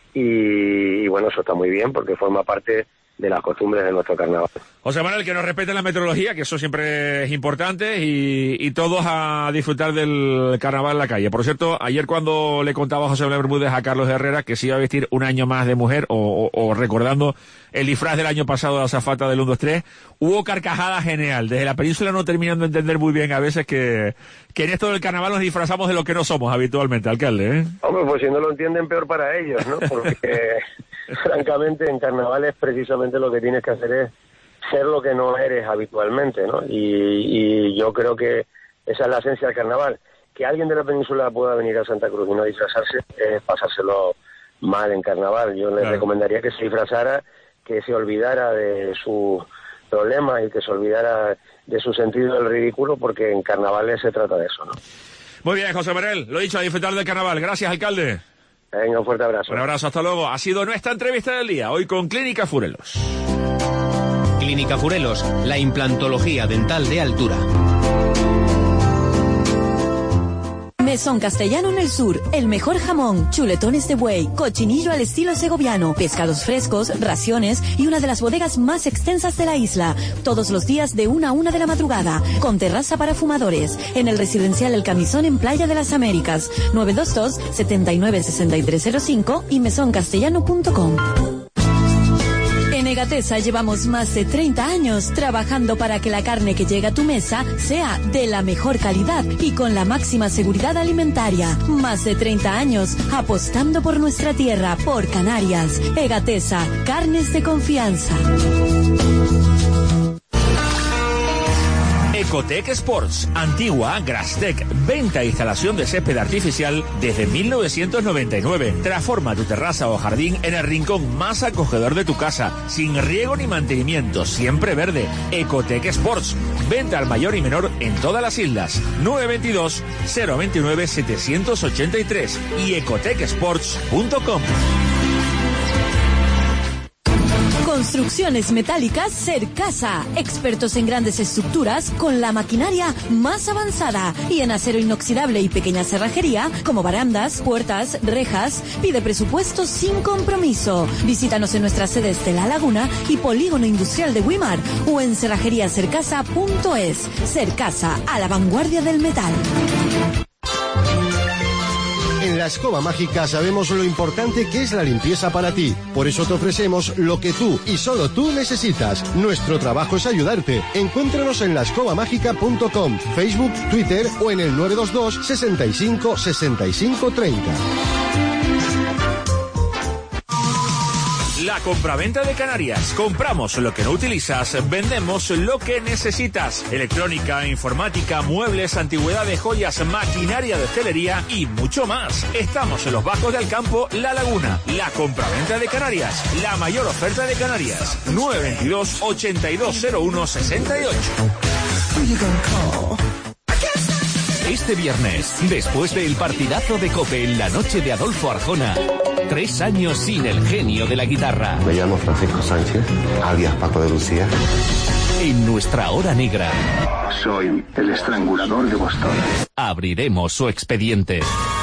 y bueno, eso está muy bien porque forma parte de las costumbres de nuestro carnaval. José Manuel, que nos respeten la meteorología, que eso siempre es importante, y todos a disfrutar del carnaval en la calle. Por cierto, ayer cuando le contaba José Manuel Bermúdez a Carlos Herrera que se iba a vestir un año más de mujer, o recordando el disfraz del año pasado de la azafata del 1, 2, 3, hubo carcajada genial. Desde la península no terminando de entender muy bien a veces que en esto del carnaval nos disfrazamos de lo que no somos habitualmente, alcalde, ¿eh? Hombre, pues si no lo entienden, peor para ellos, ¿no? Porque francamente en carnavales precisamente lo que tienes que hacer es ser lo que no eres habitualmente, ¿no? Y yo creo que esa es la esencia del carnaval. Que alguien de la península pueda venir a Santa Cruz y no disfrazarse es pasárselo mal en carnaval. Yo le recomendaría que se disfrazara, que se olvidara de sus problemas y que se olvidara de su sentido del ridículo, porque en carnavales se trata de eso, ¿no? Muy bien, José Manuel, lo dicho, a disfrutar del carnaval. Gracias, alcalde. Venga, un fuerte abrazo. Un abrazo, hasta luego. Ha sido nuestra entrevista del día, hoy con Clínica Furelos. Clínica Furelos, la implantología dental de altura. Mesón Castellano en el Sur, el mejor jamón, chuletones de buey, cochinillo al estilo segoviano, pescados frescos, raciones y una de las bodegas más extensas de la isla. Todos los días de 1 a 1 de la madrugada, con terraza para fumadores, en el residencial El Camisón en Playa de las Américas, 922-796305 y mesoncastellano.com. En Egatesa llevamos más de 30 años trabajando para que la carne que llega a tu mesa sea de la mejor calidad y con la máxima seguridad alimentaria. Más de 30 años apostando por nuestra tierra, por Canarias. Egatesa, carnes de confianza. Ecotec Sports, antigua Grastec, venta e instalación de césped artificial desde 1999. Transforma tu terraza o jardín en el rincón más acogedor de tu casa, sin riego ni mantenimiento, siempre verde. Ecotec Sports, venta al mayor y menor en todas las islas. 922-029-783 y ecotecsports.com. Construcciones metálicas Cercasa, expertos en grandes estructuras con la maquinaria más avanzada y en acero inoxidable y pequeña cerrajería como barandas, puertas, rejas. Pide presupuestos sin compromiso. Visítanos en nuestras sedes de La Laguna y Polígono Industrial de Güímar o en cerrajeriacercasa.es. Cercasa, a la vanguardia del metal. En La Escoba Mágica sabemos lo importante que es la limpieza para ti. Por eso te ofrecemos lo que tú y solo tú necesitas. Nuestro trabajo es ayudarte. Encuéntranos en laescobamágica.com, Facebook, Twitter o en el 922 65 65 30. La compraventa de Canarias. Compramos lo que no utilizas, vendemos lo que necesitas. Electrónica, informática, muebles, antigüedades, joyas, maquinaria de hostelería y mucho más. Estamos en los Bajos del Campo, La Laguna. La compraventa de Canarias. La mayor oferta de Canarias. 922-8201-68. Este viernes, después del partidazo de COPE en la noche de Adolfo Arjona, 3 años sin el genio de la guitarra. Me llamo Francisco Sánchez, alias Paco de Lucía. En nuestra hora negra, soy el estrangulador de Boston. Abriremos su expediente.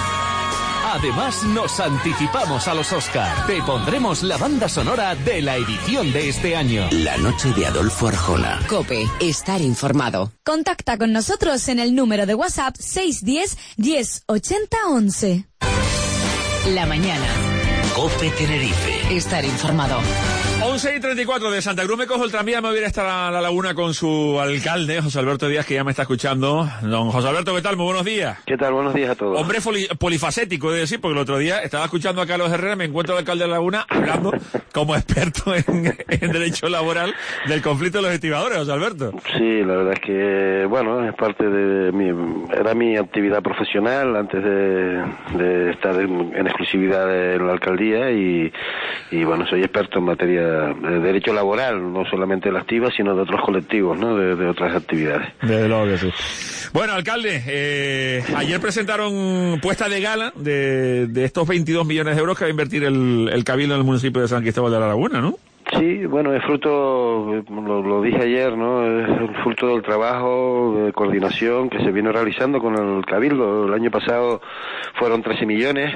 Además, nos anticipamos a los Oscar. Te pondremos la banda sonora de la edición de este año. La noche de Adolfo Arjona. COPE. Estar informado. Contacta con nosotros en el número de WhatsApp 610 10 80 11. La mañana. COPE Tenerife. Estar informado. 11:34 de Santa Cruz. Me cojo el tranvía, me voy a ir hasta la laguna con su alcalde, José Alberto Díaz, que ya me está escuchando. Don José Alberto, ¿qué tal? Muy buenos días. ¿Qué tal? Buenos días a todos. Hombre polifacético, es decir, porque el otro día estaba escuchando a Carlos Herrera, me encuentro al alcalde de la laguna hablando como experto en derecho laboral del conflicto de los estibadores, José Alberto. Sí, la verdad es que, bueno, es parte de era mi actividad profesional antes de estar en exclusividad en la alcaldía y bueno, soy experto en materia de derecho laboral, no solamente de la activa, sino de otros colectivos, ¿no? De otras actividades. Desde luego que sí. Bueno, alcalde, ayer presentaron puesta de gala de estos 22 millones de euros que va a invertir el Cabildo en el municipio de San Cristóbal de la Laguna, ¿no? Sí, bueno, es fruto, lo dije ayer, ¿no? Es el fruto del trabajo de coordinación que se vino realizando con el Cabildo. El año pasado fueron 13 millones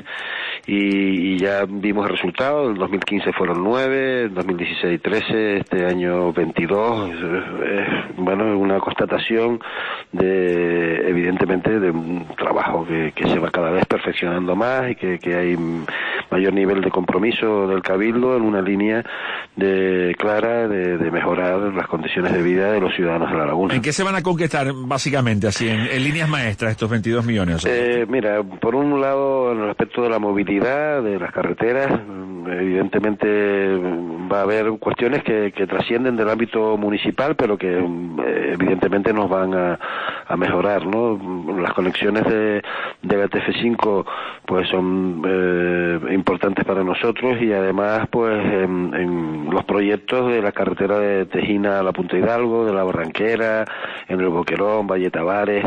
y ya vimos el resultado. El 2015 fueron 9, el 2016 13, este año 22. Bueno, una constatación evidentemente, de un trabajo que se va cada vez perfeccionando más y que hay mayor nivel de compromiso del Cabildo en una línea clara de mejorar las condiciones de vida de los ciudadanos de la laguna. ¿En qué se van a conquistar básicamente, así, en líneas maestras, estos 22 millones? Mira, por un lado, en el aspecto de la movilidad, de las carreteras, evidentemente va a haber cuestiones que trascienden del ámbito municipal, pero que evidentemente nos van a mejorar, ¿no? Las conexiones de BTF5 pues son importantes para nosotros y además pues en los proyectos de la carretera de Tejina a la Punta Hidalgo, de la Barranquera, en el Boquerón, Valle Tavares,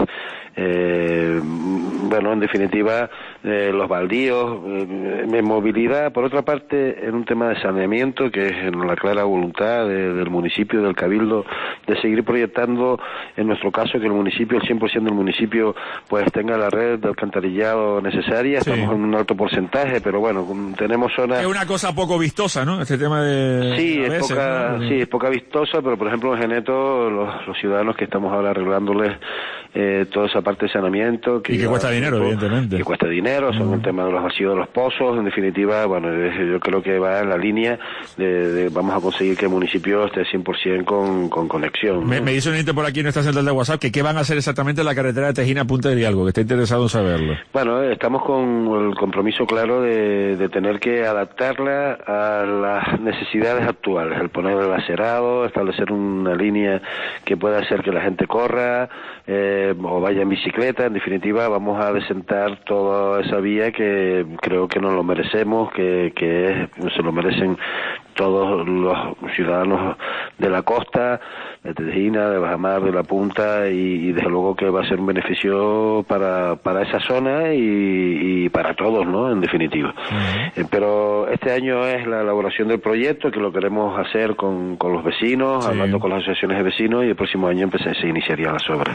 bueno, en definitiva, los baldíos, en movilidad. Por otra parte, en un tema de saneamiento, que es en la clara voluntad del municipio, del Cabildo, de seguir proyectando, en nuestro caso, que el municipio, el 100% del municipio, pues tenga la red de alcantarillado necesaria. Sí. Estamos en un alto porcentaje, pero bueno, tenemos zonas... Es una cosa poco vistosa, ¿no? Este tema de... Sí, es poca vistosa, pero por ejemplo en Geneto, los ciudadanos que estamos ahora arreglándoles toda esa parte de saneamiento... Y que cuesta dinero, evidentemente. Que cuesta dinero, son el tema de los vacíos de los pozos, en definitiva, bueno, yo creo que va en la línea de vamos a conseguir que el municipio esté 100% con conexión, ¿no? Me dice un gente por aquí en nuestra central de WhatsApp que qué van a hacer exactamente en la carretera de Tejina a Punta de Hidalgo, que está interesado en saberlo. Bueno, estamos con el compromiso claro de tener que adaptarla a las necesidades actuales, el poner el acerado, establecer una línea que pueda hacer que la gente corra, o vaya en bicicleta. En definitiva, vamos a desentar toda esa vía que creo que nos lo merecemos, que se lo merecen todos los ciudadanos de la costa, de Tejina, de Bajamar, de la Punta, y desde luego que va a ser un beneficio para esa zona y para todos, ¿no? En definitiva. Pero este año es la elaboración del proyecto, que lo queremos hacer con los vecinos, sí, hablando con las asociaciones de vecinos, y el próximo año se iniciarían las obras.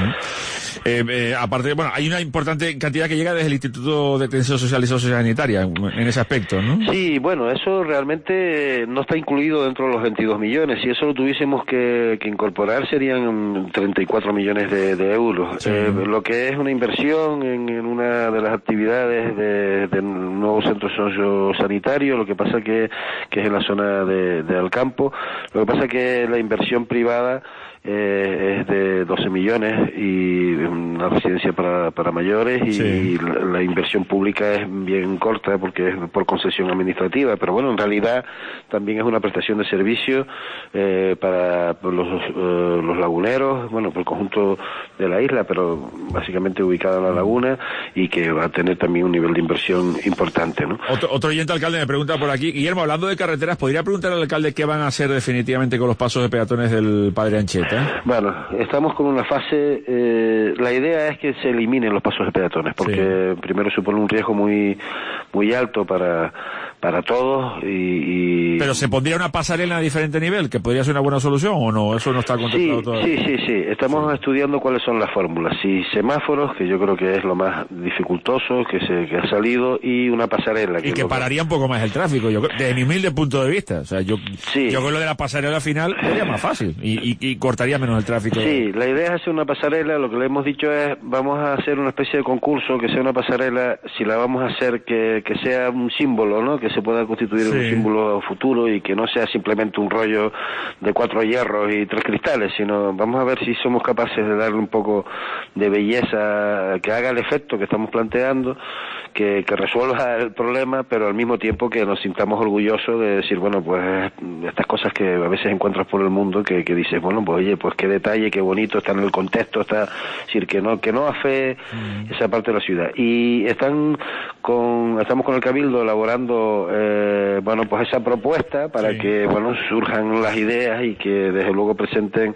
Aparte, bueno, hay una importante cantidad que llega desde el Instituto de Atención Social y Sociosanitaria en ese aspecto, ¿no? Sí, bueno, eso realmente no está incluido dentro de los 22 millones. Si eso lo tuviésemos que incorporar, serían 34 millones de euros. Sí. Lo que es una inversión en una de las actividades del nuevo centro sociosanitario, lo que pasa que es en la zona de Alcampo. Lo que pasa que la inversión privada es de 12 millones y una residencia para mayores, y sí, la inversión pública es bien corta porque es por concesión administrativa, pero bueno, en realidad también es una prestación de servicio para los laguneros, bueno, por el conjunto de la isla, pero básicamente ubicada en la laguna, y que va a tener también un nivel de inversión importante, ¿no? Otro oyente alcalde me pregunta por aquí, Guillermo, hablando de carreteras, ¿podría preguntar al alcalde qué van a hacer definitivamente con los pasos de peatones del Padre Anchieta? está? Bueno, estamos con una fase, la idea es que se eliminen los pasos de peatones, porque primero supone un riesgo muy alto para todos y... ¿Pero se pondría una pasarela a diferente nivel, que podría ser una buena solución o no? Eso no está contemplado todavía. Sí. Estamos estudiando cuáles son las fórmulas. Sí, semáforos, que yo creo que es lo más dificultoso que ha salido, y una pasarela. Y que pararía un poco más el tráfico, yo creo, desde mi humilde punto de vista. O sea, yo creo que lo de la pasarela final sería más fácil y cortaría menos el tráfico. Sí, la idea es hacer una pasarela. Lo que le hemos dicho es, vamos a hacer una especie de concurso, que sea una pasarela, si la vamos a hacer, que sea un símbolo, ¿no? Que se pueda constituir un símbolo futuro y que no sea simplemente un rollo de 4 hierros y 3 cristales, sino vamos a ver si somos capaces de darle un poco de belleza, que haga el efecto que estamos planteando, que resuelva el problema, pero al mismo tiempo que nos sintamos orgullosos de decir, bueno, pues estas cosas que a veces encuentras por el mundo, que dices, bueno, pues oye, pues qué detalle, qué bonito, está en el contexto, está, decir, que no afee esa parte de la ciudad. Y estamos con el Cabildo elaborando bueno, pues esa propuesta para que, bueno, surjan las ideas y que desde luego presenten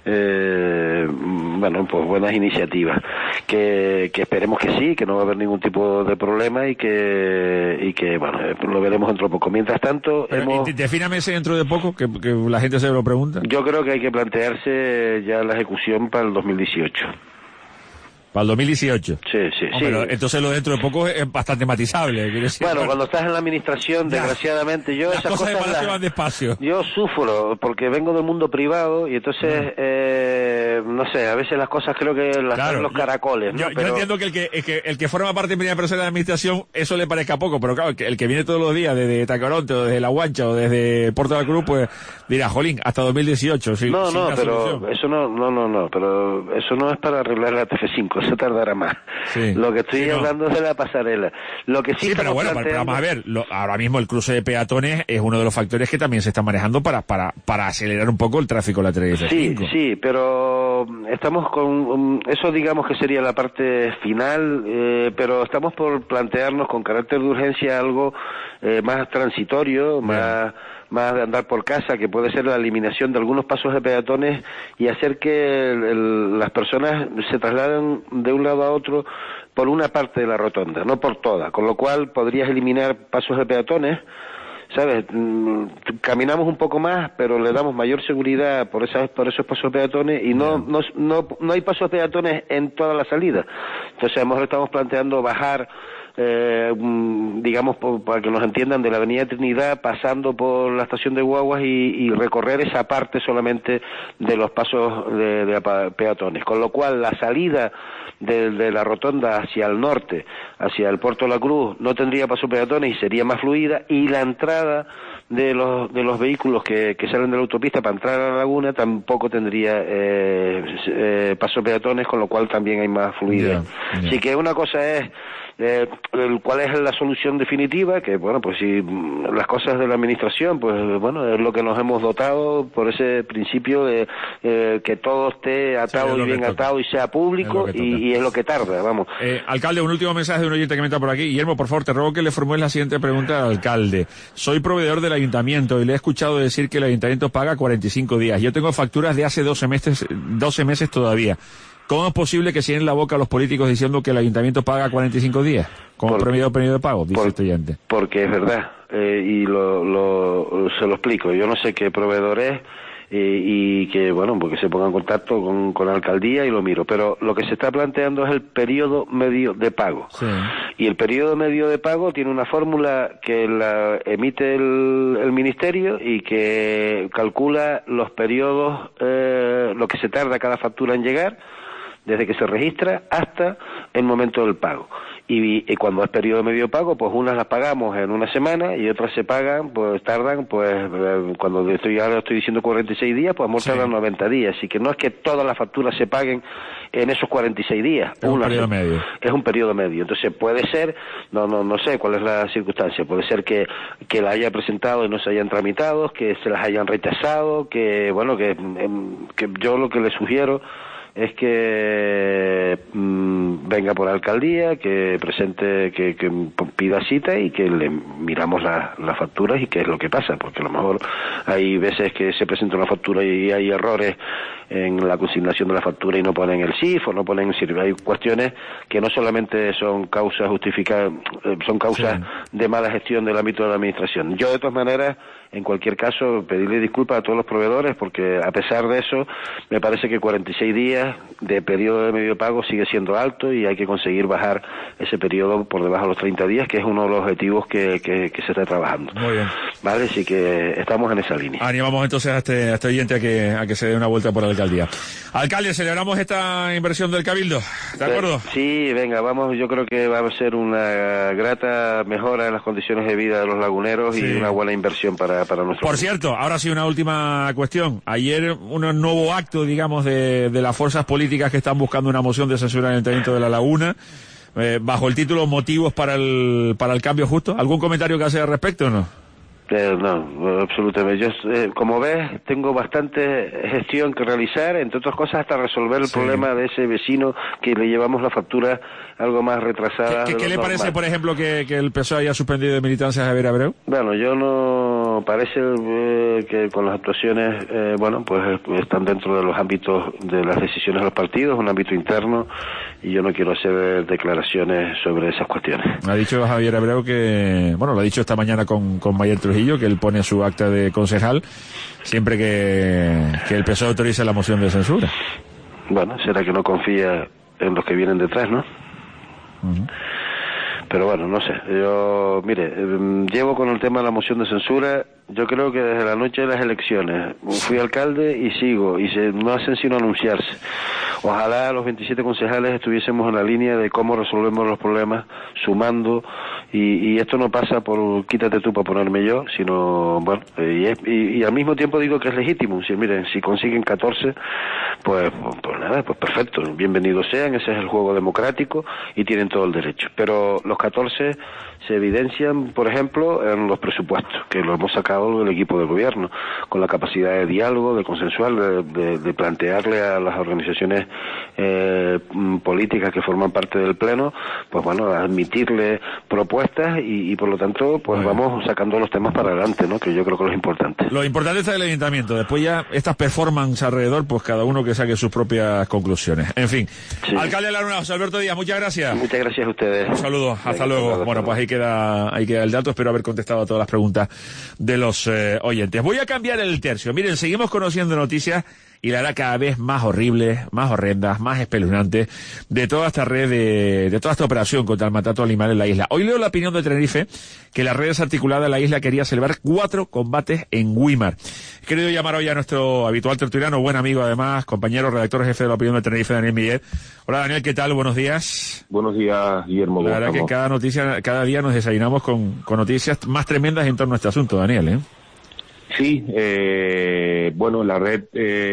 bueno, pues buenas iniciativas, que esperemos que sí, que no va a haber ningún tipo de problema y que bueno, lo veremos dentro de poco. Mientras tanto, defíname ese dentro de poco, que la gente se lo pregunta. Yo creo que hay que plantearse ya la ejecución para el 2018. ¿Para el 2018? Sí. Pero entonces lo dentro de poco es bastante matizable. Bueno, cuando estás en la administración, desgraciadamente, yo esas cosas van despacio. Yo sufro, porque vengo del mundo privado y entonces, no sé, a veces las cosas creo que las dan los caracoles, ¿no? Yo entiendo que el que forma parte en primera persona de la administración, eso le parezca poco, pero claro, el que viene todos los días desde Tacoronte o desde La Guancha o desde Puerto de la Cruz, pues dirá, jolín, hasta 2018. Pero eso no, pero eso no es para arreglar la TF5. Eso tardará más. Lo que estoy hablando es de la pasarela. Lo que pero bueno, vamos a ver, ahora mismo el cruce de peatones es uno de los factores que también se está manejando para acelerar un poco el tráfico de la 315. Sí, pero estamos con eso, digamos que sería la parte final, pero estamos por plantearnos con carácter de urgencia algo más transitorio, más de andar por casa, que puede ser la eliminación de algunos pasos de peatones y hacer que las personas se trasladen de un lado a otro por una parte de la rotonda, no por toda, con lo cual podrías eliminar pasos de peatones, ¿sabes? Caminamos un poco más, pero le damos mayor seguridad por esos pasos peatones y no hay pasos peatones en toda la salida. Entonces a lo mejor estamos planteando bajar, digamos, para que nos entiendan, de la Avenida Trinidad, pasando por la estación de guaguas y recorrer esa parte solamente de los pasos de peatones, con lo cual la salida de la rotonda hacia el norte, hacia el Puerto de la Cruz, no tendría paso peatones y sería más fluida, y la entrada de los vehículos que salen de la autopista para entrar a la laguna tampoco tendría paso peatones, con lo cual también hay más fluidez. Así que una cosa es cuál es la solución definitiva, que bueno, pues si las cosas de la administración, pues bueno, es lo que nos hemos dotado por ese principio de que todo esté atado y bien atado y sea público, y es lo que tarda, vamos. Alcalde, un último mensaje de un oyente que me está por aquí. Guillermo, por favor, te ruego que le formules la siguiente pregunta al alcalde. Soy proveedor del ayuntamiento y le he escuchado decir que el ayuntamiento paga 45 días. Yo tengo facturas de hace 12 meses todavía. ¿Cómo es posible que se llenen la boca a los políticos diciendo que el ayuntamiento paga 45 días? Como periodo de pago, dice este oyente. Porque es verdad, y se lo explico. Yo no sé qué proveedor es, y que, bueno, porque se ponga en contacto con la alcaldía y lo miro. Pero lo que se está planteando es el periodo medio de pago. Sí. Y el periodo medio de pago tiene una fórmula que la emite el ministerio y que calcula los periodos, lo que se tarda cada factura en llegar, desde que se registra hasta el momento del pago. Y cuando es periodo medio pago, pues unas las pagamos en una semana y otras se pagan, pues tardan, pues cuando ahora estoy diciendo 46 días, pues tardan 90 días. Así que no es que todas las facturas se paguen en esos 46 días. Es un periodo medio. Es un periodo medio. Entonces puede ser, no sé cuál es la circunstancia, puede ser que la haya presentado y no se hayan tramitado, que se las hayan rechazado, que bueno, que yo lo que le sugiero, es que venga por la alcaldía, que presente, que pida cita y que le miramos las facturas y qué es lo que pasa, porque a lo mejor hay veces que se presenta una factura y hay errores en la consignación de la factura y no ponen el CIF o no ponen el CIF. Hay cuestiones que no solamente son causas justificadas, son causas de mala gestión del ámbito de la administración. Yo, de todas maneras, en cualquier caso, pedirle disculpas a todos los proveedores, porque a pesar de eso, me parece que 46 días de periodo de medio pago sigue siendo alto y hay que conseguir bajar ese periodo por debajo de los 30 días, que es uno de los objetivos que se está trabajando. Muy bien. Vale, así que estamos en esa línea. Animamos entonces a este oyente a que se dé una vuelta por la alcaldía. Alcalde, celebramos esta inversión del Cabildo, ¿de acuerdo? Sí, venga, vamos, yo creo que va a ser una grata mejora en las condiciones de vida de los laguneros y una buena inversión para nosotros. Por cierto, ahora sí una última cuestión. Ayer un nuevo acto, digamos, de las fuerzas políticas que están buscando una moción de censura en el Ayuntamiento de La Laguna, bajo el título Motivos para el cambio justo. ¿Algún comentario que hacer al respecto o no? No, absolutamente. Yo, como ves, tengo bastante gestión que realizar, entre otras cosas hasta resolver el problema de ese vecino que le llevamos la factura algo más retrasada. ¿Qué le parece, por ejemplo, que el PSOE haya suspendido de militancia a Javier Abreu? Bueno, yo no... Parece que con las actuaciones, pues están dentro de los ámbitos de las decisiones de los partidos, un ámbito interno, y yo no quiero hacer declaraciones sobre esas cuestiones. Ha dicho Javier Abreu que... Bueno, lo ha dicho esta mañana con Mayer Trujillo, que él pone su acta de concejal siempre que el PSOE autorice la moción de censura. Bueno, será que no confía en los que vienen detrás, ¿no? Pero bueno, no sé. Yo, mire, llevo con el tema de la moción de censura, yo creo que desde la noche de las elecciones. Fui alcalde y sigo, y no hacen sino anunciarse. Ojalá los 27 concejales estuviésemos en la línea de cómo resolvemos los problemas, sumando, y esto no pasa por quítate tú para ponerme yo, sino, bueno, y al mismo tiempo digo que es legítimo. Si miren, si consiguen 14, pues nada, pues perfecto, bienvenidos sean, ese es el juego democrático y tienen todo el derecho. Pero los 14 se evidencian, por ejemplo, en los presupuestos, que lo hemos sacado del equipo de gobierno, con la capacidad de diálogo, de consensuar, de plantearle a las organizaciones políticas que forman parte del Pleno, pues bueno, admitirle propuestas y por lo tanto, pues vamos sacando los temas para adelante, ¿no? Que yo creo que es lo importante. Lo importante está el ayuntamiento, después ya estas performances alrededor, pues cada uno que saque sus propias conclusiones. En fin, alcalde de La Laguna, José Alberto Díaz, muchas gracias. Muchas gracias a ustedes. Un saludo, hasta luego. Bueno, pues ahí queda el dato, espero haber contestado a todas las preguntas de los oyentes. Voy a cambiar el tercio. Miren, seguimos conociendo noticias y la verdad cada vez más horribles, más horrendas, más espeluznantes de toda esta red, de toda esta operación contra el maltrato animal en la isla. Hoy leo la opinión de Tenerife que la red desarticulada de la isla quería celebrar 4 combates en Güímar. He querido llamar hoy a nuestro habitual tertuliano, buen amigo además, compañero, redactor jefe de la opinión de Tenerife, Daniel Miguel. Hola Daniel, ¿qué tal? Buenos días. Buenos días, Guillermo. La verdad que cada día nos desayunamos con noticias más tremendas en torno a este asunto, Daniel, ¿eh? Sí, bueno, la red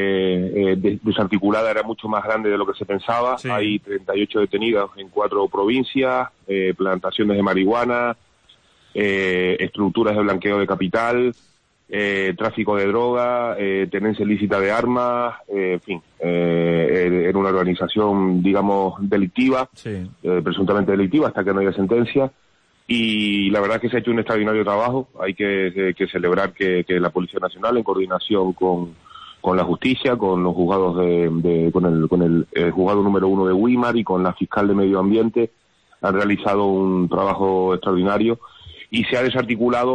desarticulada era mucho más grande de lo que se pensaba. Sí. Hay 38 detenidos en 4 provincias, plantaciones de marihuana, estructuras de blanqueo de capital, tráfico de droga, tenencia ilícita de armas, en fin, era una organización, digamos, delictiva, presuntamente delictiva hasta que no haya sentencia. Y la verdad es que se ha hecho un extraordinario trabajo. Hay que celebrar que la Policía Nacional, en coordinación con la justicia, con los juzgados con el juzgado número 1 de Güímar y con la fiscal de Medio Ambiente, han realizado un trabajo extraordinario y se ha desarticulado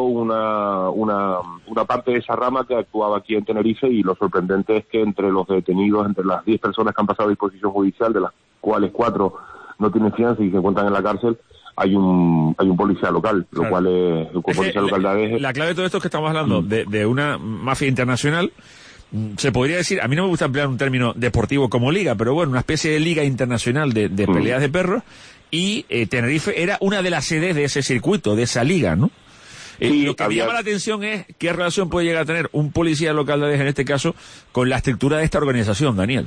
una parte de esa rama que actuaba aquí en Tenerife, y lo sorprendente es que entre los detenidos, entre las 10 personas que han pasado a disposición judicial, de las cuales 4 no tienen fianza y se encuentran en la cárcel, hay un policía local, lo cual es un policía local de ADG. La clave de todo esto es que estamos hablando de una mafia internacional. Se podría decir, a mí no me gusta emplear un término deportivo como liga, pero bueno, una especie de liga internacional de peleas de perros, y Tenerife era una de las sedes de ese circuito, de esa liga, ¿no? Lo que me llama la atención es qué relación puede llegar a tener un policía local de ADG en este caso con la estructura de esta organización, Daniel.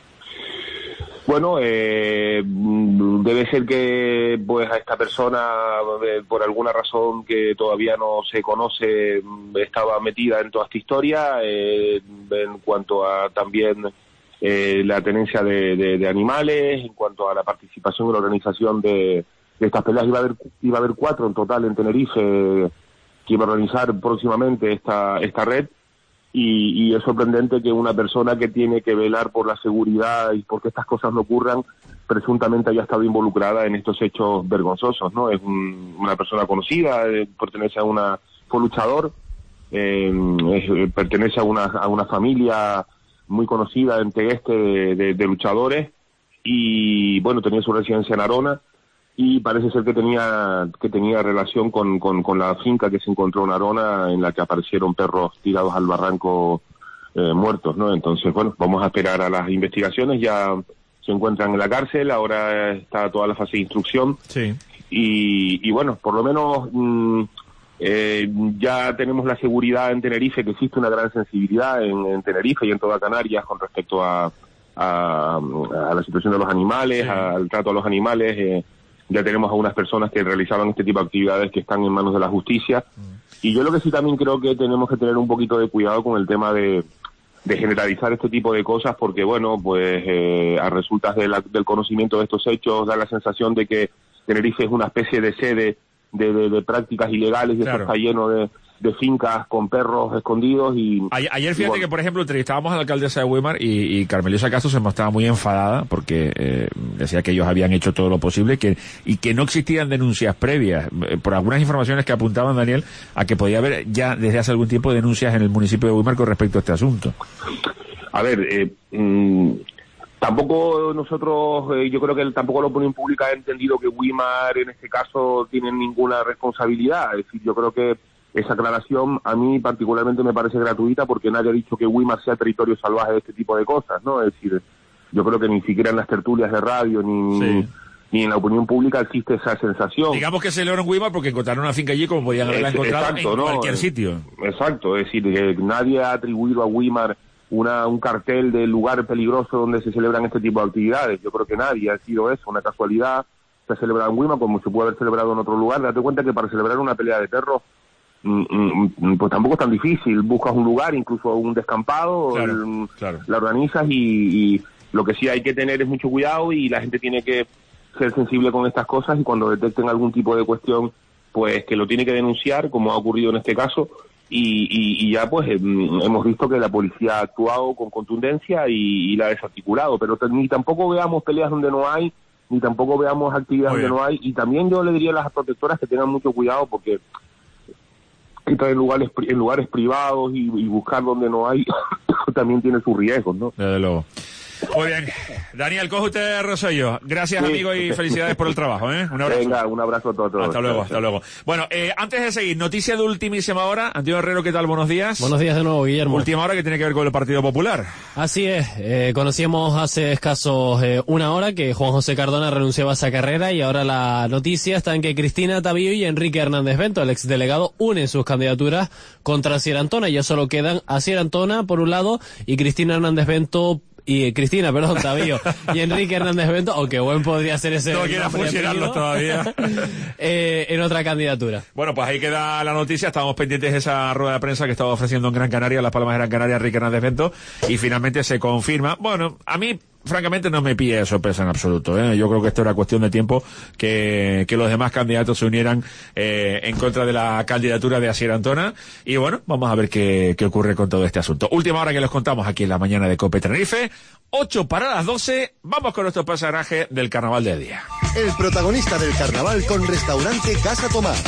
Bueno, debe ser que pues a esta persona, por alguna razón que todavía no se conoce, estaba metida en toda esta historia, en cuanto a también la tenencia de animales, en cuanto a la participación en la organización de estas peleas. Iba a haber 4 en total en Tenerife que iba a organizar próximamente esta red, y es sorprendente que una persona que tiene que velar por la seguridad y porque estas cosas no ocurran, presuntamente haya estado involucrada en estos hechos vergonzosos, ¿no? Es una persona conocida, fue luchador, pertenece a una familia muy conocida en Tegueste de luchadores, y bueno, tenía su residencia en Arona, y parece ser que tenía relación con la finca que se encontró en Arona, en la que aparecieron perros tirados al barranco muertos, ¿no? Entonces, bueno, vamos a esperar a las investigaciones. Ya se encuentran en la cárcel, ahora está toda la fase de instrucción. Sí. Y bueno, por lo menos ya tenemos la seguridad en Tenerife, que existe una gran sensibilidad en Tenerife y en toda Canarias con respecto a la situación de los animales, sí, al trato a los animales. Ya tenemos a unas personas que realizaban este tipo de actividades que están en manos de la justicia. Y yo lo que sí también creo que tenemos que tener un poquito de cuidado con el tema de generalizar este tipo de cosas, porque bueno, pues a resultas del conocimiento de estos hechos da la sensación de que Tenerife es una especie de sede de prácticas ilegales, y claro, esto está lleno de fincas con perros escondidos. Y ayer fíjate que, por ejemplo, entrevistábamos a la alcaldesa de Weimar y Carmeliosa Castro se mostraba muy enfadada porque decía que ellos habían hecho todo lo posible y que no existían denuncias previas, por algunas informaciones que apuntaban, Daniel, a que podía haber ya desde hace algún tiempo denuncias en el municipio de Weimar con respecto a este asunto. A ver, tampoco nosotros, yo creo que tampoco la opinión pública ha entendido que Weimar en este caso tiene ninguna responsabilidad. Es decir, yo creo que esa aclaración a mí particularmente me parece gratuita, porque nadie ha dicho que Weimar sea territorio salvaje de este tipo de cosas, ¿no? Es decir, yo creo que ni siquiera en las tertulias de radio ni en la opinión pública existe esa sensación. Digamos que se celebró en Weimar porque encontraron una finca allí como podían haberla encontrado en cualquier sitio. Exacto, es decir, que nadie ha atribuido a Weimar un cartel de lugar peligroso donde se celebran este tipo de actividades. Yo creo que nadie ha sido eso, una casualidad. Se ha celebrado en Weimar como se puede haber celebrado en otro lugar. Date cuenta que para celebrar una pelea de perros pues tampoco es tan difícil. Buscas un lugar, incluso un descampado, claro. La organizas, y lo que sí hay que tener es mucho cuidado, y la gente tiene que ser sensible con estas cosas, y cuando detecten algún tipo de cuestión, pues que lo tiene que denunciar, como ha ocurrido en este caso, y ya pues hemos visto que la policía ha actuado con contundencia y la ha desarticulado, pero ni tampoco veamos peleas donde no hay, ni tampoco veamos actividades donde no hay. Y también yo le diría a las protectoras que tengan mucho cuidado, porque entrar en lugares privados y buscar donde no hay también tiene sus riesgos, ¿no? Desde luego. Muy bien. Daniel, coge usted Rosselló. Gracias, sí, amigo, y felicidades por el trabajo, ¿eh? Un abrazo. Venga, un abrazo a todos. Hasta luego, hasta luego. Bueno, antes de seguir, noticia de ultimísima hora. Antonio Herrero, ¿qué tal? Buenos días. Buenos días de nuevo, Guillermo. Última hora que tiene que ver con el Partido Popular. Así es. Conocíamos hace escasos una hora que Juan José Cardona renunciaba a esa carrera, y ahora la noticia está en que Cristina Tabillo y Enrique Hernández Bento, el exdelegado, unen sus candidaturas contra Asier Antona. Ya solo quedan Asier Antona por un lado y Cristina Hernández Bento Tabillo y Enrique Hernández Bento, aunque buen podría ser ese. No quiera fusionarlos todavía. En otra candidatura. Bueno, pues ahí queda la noticia. Estábamos pendientes de esa rueda de prensa que estaba ofreciendo en Gran Canaria, Las Palmas de Gran Canaria, Enrique Hernández Bento, y finalmente se confirma. Bueno, a mí francamente no me pilla de sorpresa en absoluto, ¿eh? Yo creo que esto era cuestión de tiempo que los demás candidatos se unieran en contra de la candidatura de Asier Antona, y bueno, vamos a ver qué ocurre con todo este asunto. Última hora que les contamos aquí en la mañana de COPE Tenerife, 8 para las 12, vamos con nuestro pasaje del carnaval del día. El protagonista del carnaval con Restaurante Casa Tomás.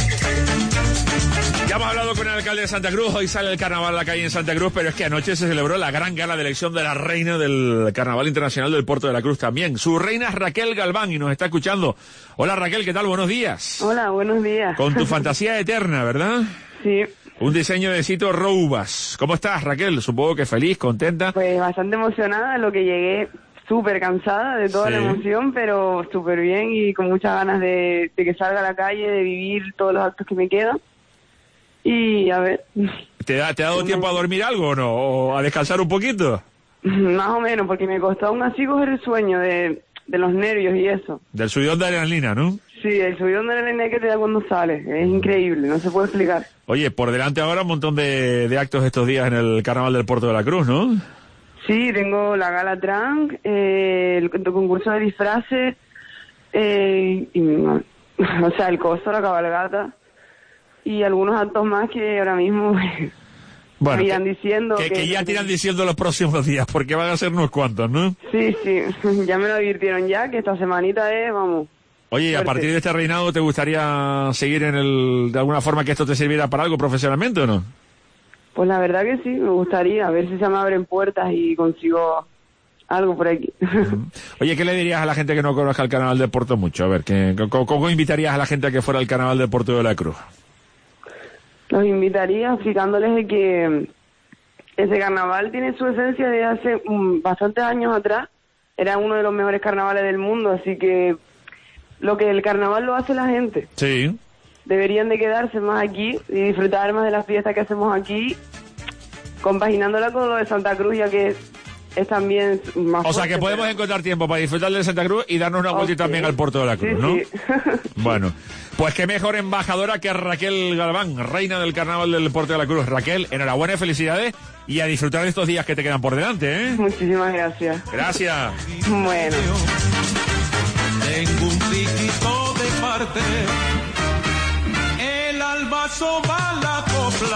Ya hemos hablado con el alcalde de Santa Cruz, hoy sale el carnaval a la calle en Santa Cruz, pero es que anoche se celebró la gran gala de elección de la reina del Carnaval Internacional del Puerto de la Cruz también. Su reina es Raquel Galván y nos está escuchando. Hola Raquel, ¿qué tal? Buenos días. Hola, buenos días. Con tu fantasía eterna, ¿verdad? Sí. Un diseño de Cito Roubas. ¿Cómo estás, Raquel? Supongo que feliz, contenta. Pues bastante emocionada, lo que llegué súper cansada de toda la emoción, pero súper bien y con muchas ganas de que salga a la calle, de vivir todos los actos que me quedan. Y a ver. ¿Te ha dado tiempo a dormir algo o no? ¿O a descansar un poquito? Más o menos, porque me costó aún así coger el sueño de los nervios y eso. Del subidón de adrenalina, ¿no? Sí, el subidón de adrenalina que te da cuando sales. Es increíble, no se puede explicar. Oye, por delante ahora un montón de actos estos días en el Carnaval del Puerto de la Cruz, ¿no? Sí, tengo la gala trans, el concurso de disfraces, o sea, el costo, la cabalgata y algunos actos más que ahora mismo bueno, me irán diciendo. Que ya te irán diciendo los próximos días, porque van a ser unos cuantos, ¿no? Sí, ya me lo advirtieron ya, que esta semanita vamos. Oye, ¿y a partir de este reinado te gustaría seguir de alguna forma que esto te sirviera para algo profesionalmente o no? Pues la verdad que sí, me gustaría, a ver si se me abren puertas y consigo algo por aquí. Oye, ¿qué le dirías a la gente que no conozca el Carnaval de Puerto mucho? A ver, ¿cómo invitarías a la gente a que fuera al Carnaval de Puerto de la Cruz? Los invitaría explicándoles de que ese carnaval tiene su esencia de hace bastantes años atrás. Era uno de los mejores carnavales del mundo, así que lo que el carnaval lo hace la gente. Sí. Deberían de quedarse más aquí y disfrutar más de la fiesta que hacemos aquí, compaginándola con lo de Santa Cruz, ya que es también más. O sea que podemos encontrar tiempo para disfrutar de Santa Cruz y darnos una vueltita también al Puerto de la Cruz, ¿no? Sí. Bueno, pues qué mejor embajadora que Raquel Galván, reina del Carnaval del Puerto de la Cruz. Raquel, enhorabuena y felicidades y a disfrutar de estos días que te quedan por delante, ¿eh? Muchísimas gracias. Gracias. Bueno. Tengo un piquito de parte. El albazo va a la copla,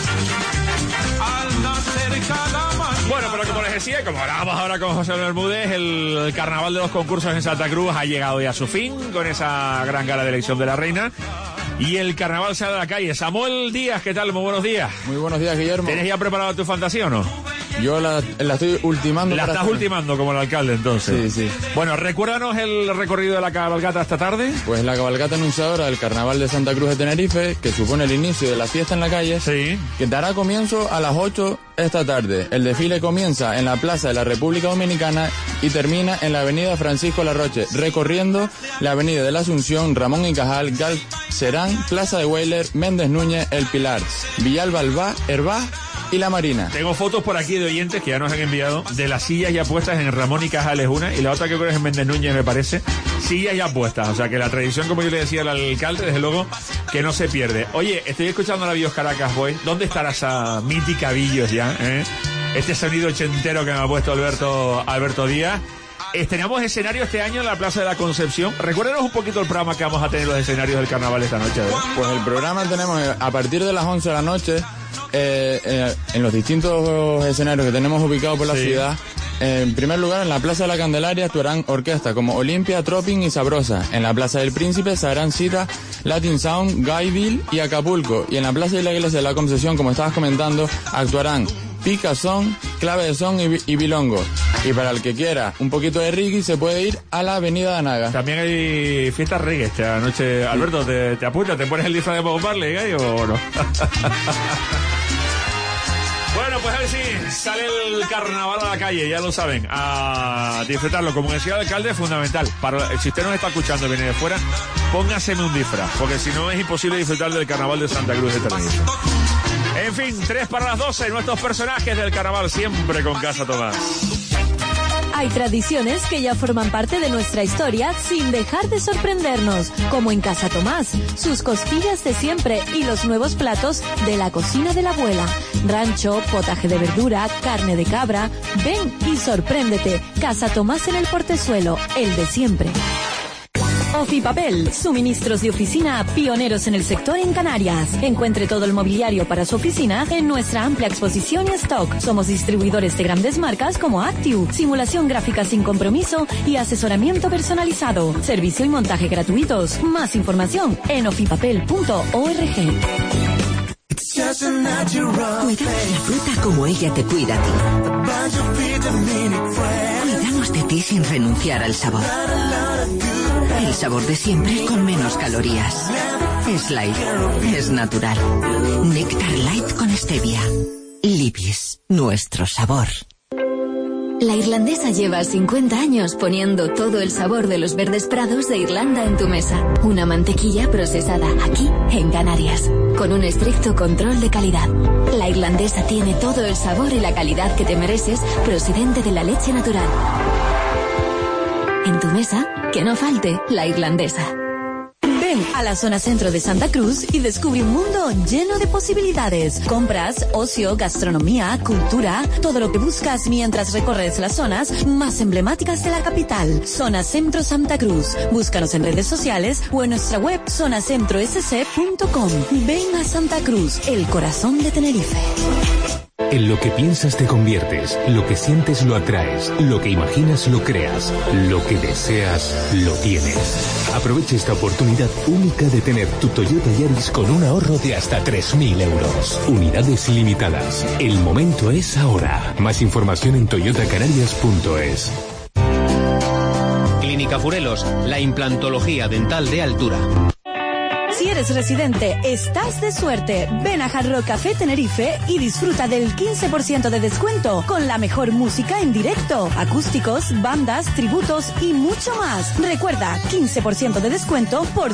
al nacer cada mañana. Bueno, pero como les decía, como hablábamos ahora con José Luis Bermúdez, el carnaval de los concursos en Santa Cruz ha llegado ya a su fin con esa gran gala de elección de la reina. Y el carnaval sale a la calle. Samuel Díaz, ¿qué tal? Muy buenos días. Muy buenos días, Guillermo. ¿Tienes ya preparada tu fantasía o no? Yo la estoy ultimando. La estás ultimando como el alcalde, entonces. Sí. Bueno, recuérdanos el recorrido de la cabalgata esta tarde. Pues la cabalgata anunciadora del Carnaval de Santa Cruz de Tenerife, que supone el inicio de la fiesta en la calle, sí, que dará comienzo a las 8 esta tarde. El desfile comienza en la Plaza de la República Dominicana y termina en la Avenida Francisco Larroche, recorriendo la Avenida de la Asunción, Ramón y Cajal, Gal Serán, Plaza de Weiler, Méndez Núñez, El Pilar, Villalba, Herbá y La Marina. Tengo fotos por aquí de oyentes que ya nos han enviado de las sillas ya puestas en Ramón y Cajal es una, y la otra que creo es en Méndez Núñez, me parece. Sillas ya puestas, o sea que la tradición, como yo le decía al alcalde, desde luego que no se pierde. Oye, estoy escuchando la Villos Caracas Boy. ¿Dónde estará esa mítica Villos ya? Este sonido ochentero que me ha puesto Alberto Díaz. Estrenamos escenario este año en la Plaza de la Concepción. Recuérdenos un poquito el programa que vamos a tener los escenarios del carnaval esta noche. Pues el programa tenemos a partir de las 11 de la noche en los distintos escenarios que tenemos ubicados por la ciudad. En primer lugar, en la Plaza de la Candelaria actuarán orquestas como Olimpia, Tropin y Sabrosa. En la Plaza del Príncipe se harán cita Latin Sound, Guyville y Acapulco. Y en la Plaza de la Iglesia de la Concepción, como estabas comentando, actuarán Pica Son, Clave de Son y Bilongo. Y para el que quiera un poquito de reggae se puede ir a la Avenida de Anaga. También hay fiestas reggae esta noche. Alberto, ¿te apuntas? ¿Te pones el disfraz de Bob Marley, ¿eh? ¿O no? Bueno, pues a ver si sale el carnaval a la calle, ya lo saben, a disfrutarlo. Como decía el alcalde, es fundamental. Si usted nos está escuchando y viene de fuera, póngaseme un disfraz, porque si no es imposible disfrutar del carnaval de Santa Cruz de Tenerife. En fin, 3 para las 12, nuestros personajes del carnaval siempre con Casa Tomás. Hay tradiciones que ya forman parte de nuestra historia sin dejar de sorprendernos, como en Casa Tomás, sus costillas de siempre y los nuevos platos de la cocina de la abuela. Rancho, potaje de verdura, carne de cabra. Ven y sorpréndete. Casa Tomás en el Portezuelo, el de siempre. Ofipapel, suministros de oficina pioneros en el sector en Canarias. Encuentre todo el mobiliario para su oficina en nuestra amplia exposición y stock. Somos distribuidores de grandes marcas como Actiu, simulación gráfica sin compromiso y asesoramiento personalizado. Servicio y montaje gratuitos. Más información en ofipapel.org. Cuidamos la fruta como ella te cuida a ti. Cuidamos de ti sin renunciar al sabor. El sabor de siempre con menos calorías. Es light, es natural. Néctar light con stevia. Libis, nuestro sabor. La Irlandesa lleva 50 años poniendo todo el sabor de los verdes prados de Irlanda en tu mesa. Una mantequilla procesada aquí, en Canarias, con un estricto control de calidad. La Irlandesa tiene todo el sabor y la calidad que te mereces, procedente de la leche natural. En tu mesa, que no falte la Irlandesa. Ven a la zona centro de Santa Cruz y descubre un mundo lleno de posibilidades. Compras, ocio, gastronomía, cultura, todo lo que buscas mientras recorres las zonas más emblemáticas de la capital. Zona Centro Santa Cruz. Búscanos en redes sociales o en nuestra web zonacentrosc.com. Ven a Santa Cruz, el corazón de Tenerife. En lo que piensas te conviertes, lo que sientes lo atraes, lo que imaginas lo creas, lo que deseas lo tienes. Aprovecha esta oportunidad única de tener tu Toyota Yaris con un ahorro de hasta 3.000 euros. Unidades limitadas. El momento es ahora. Más información en toyotacanarias.es. Clínica Furelos, la implantología dental de altura. Si eres residente, estás de suerte. Ven a Hard Rock Café Tenerife y disfruta del 15% de descuento con la mejor música en directo, acústicos, bandas, tributos y mucho más. Recuerda, 15% de descuento por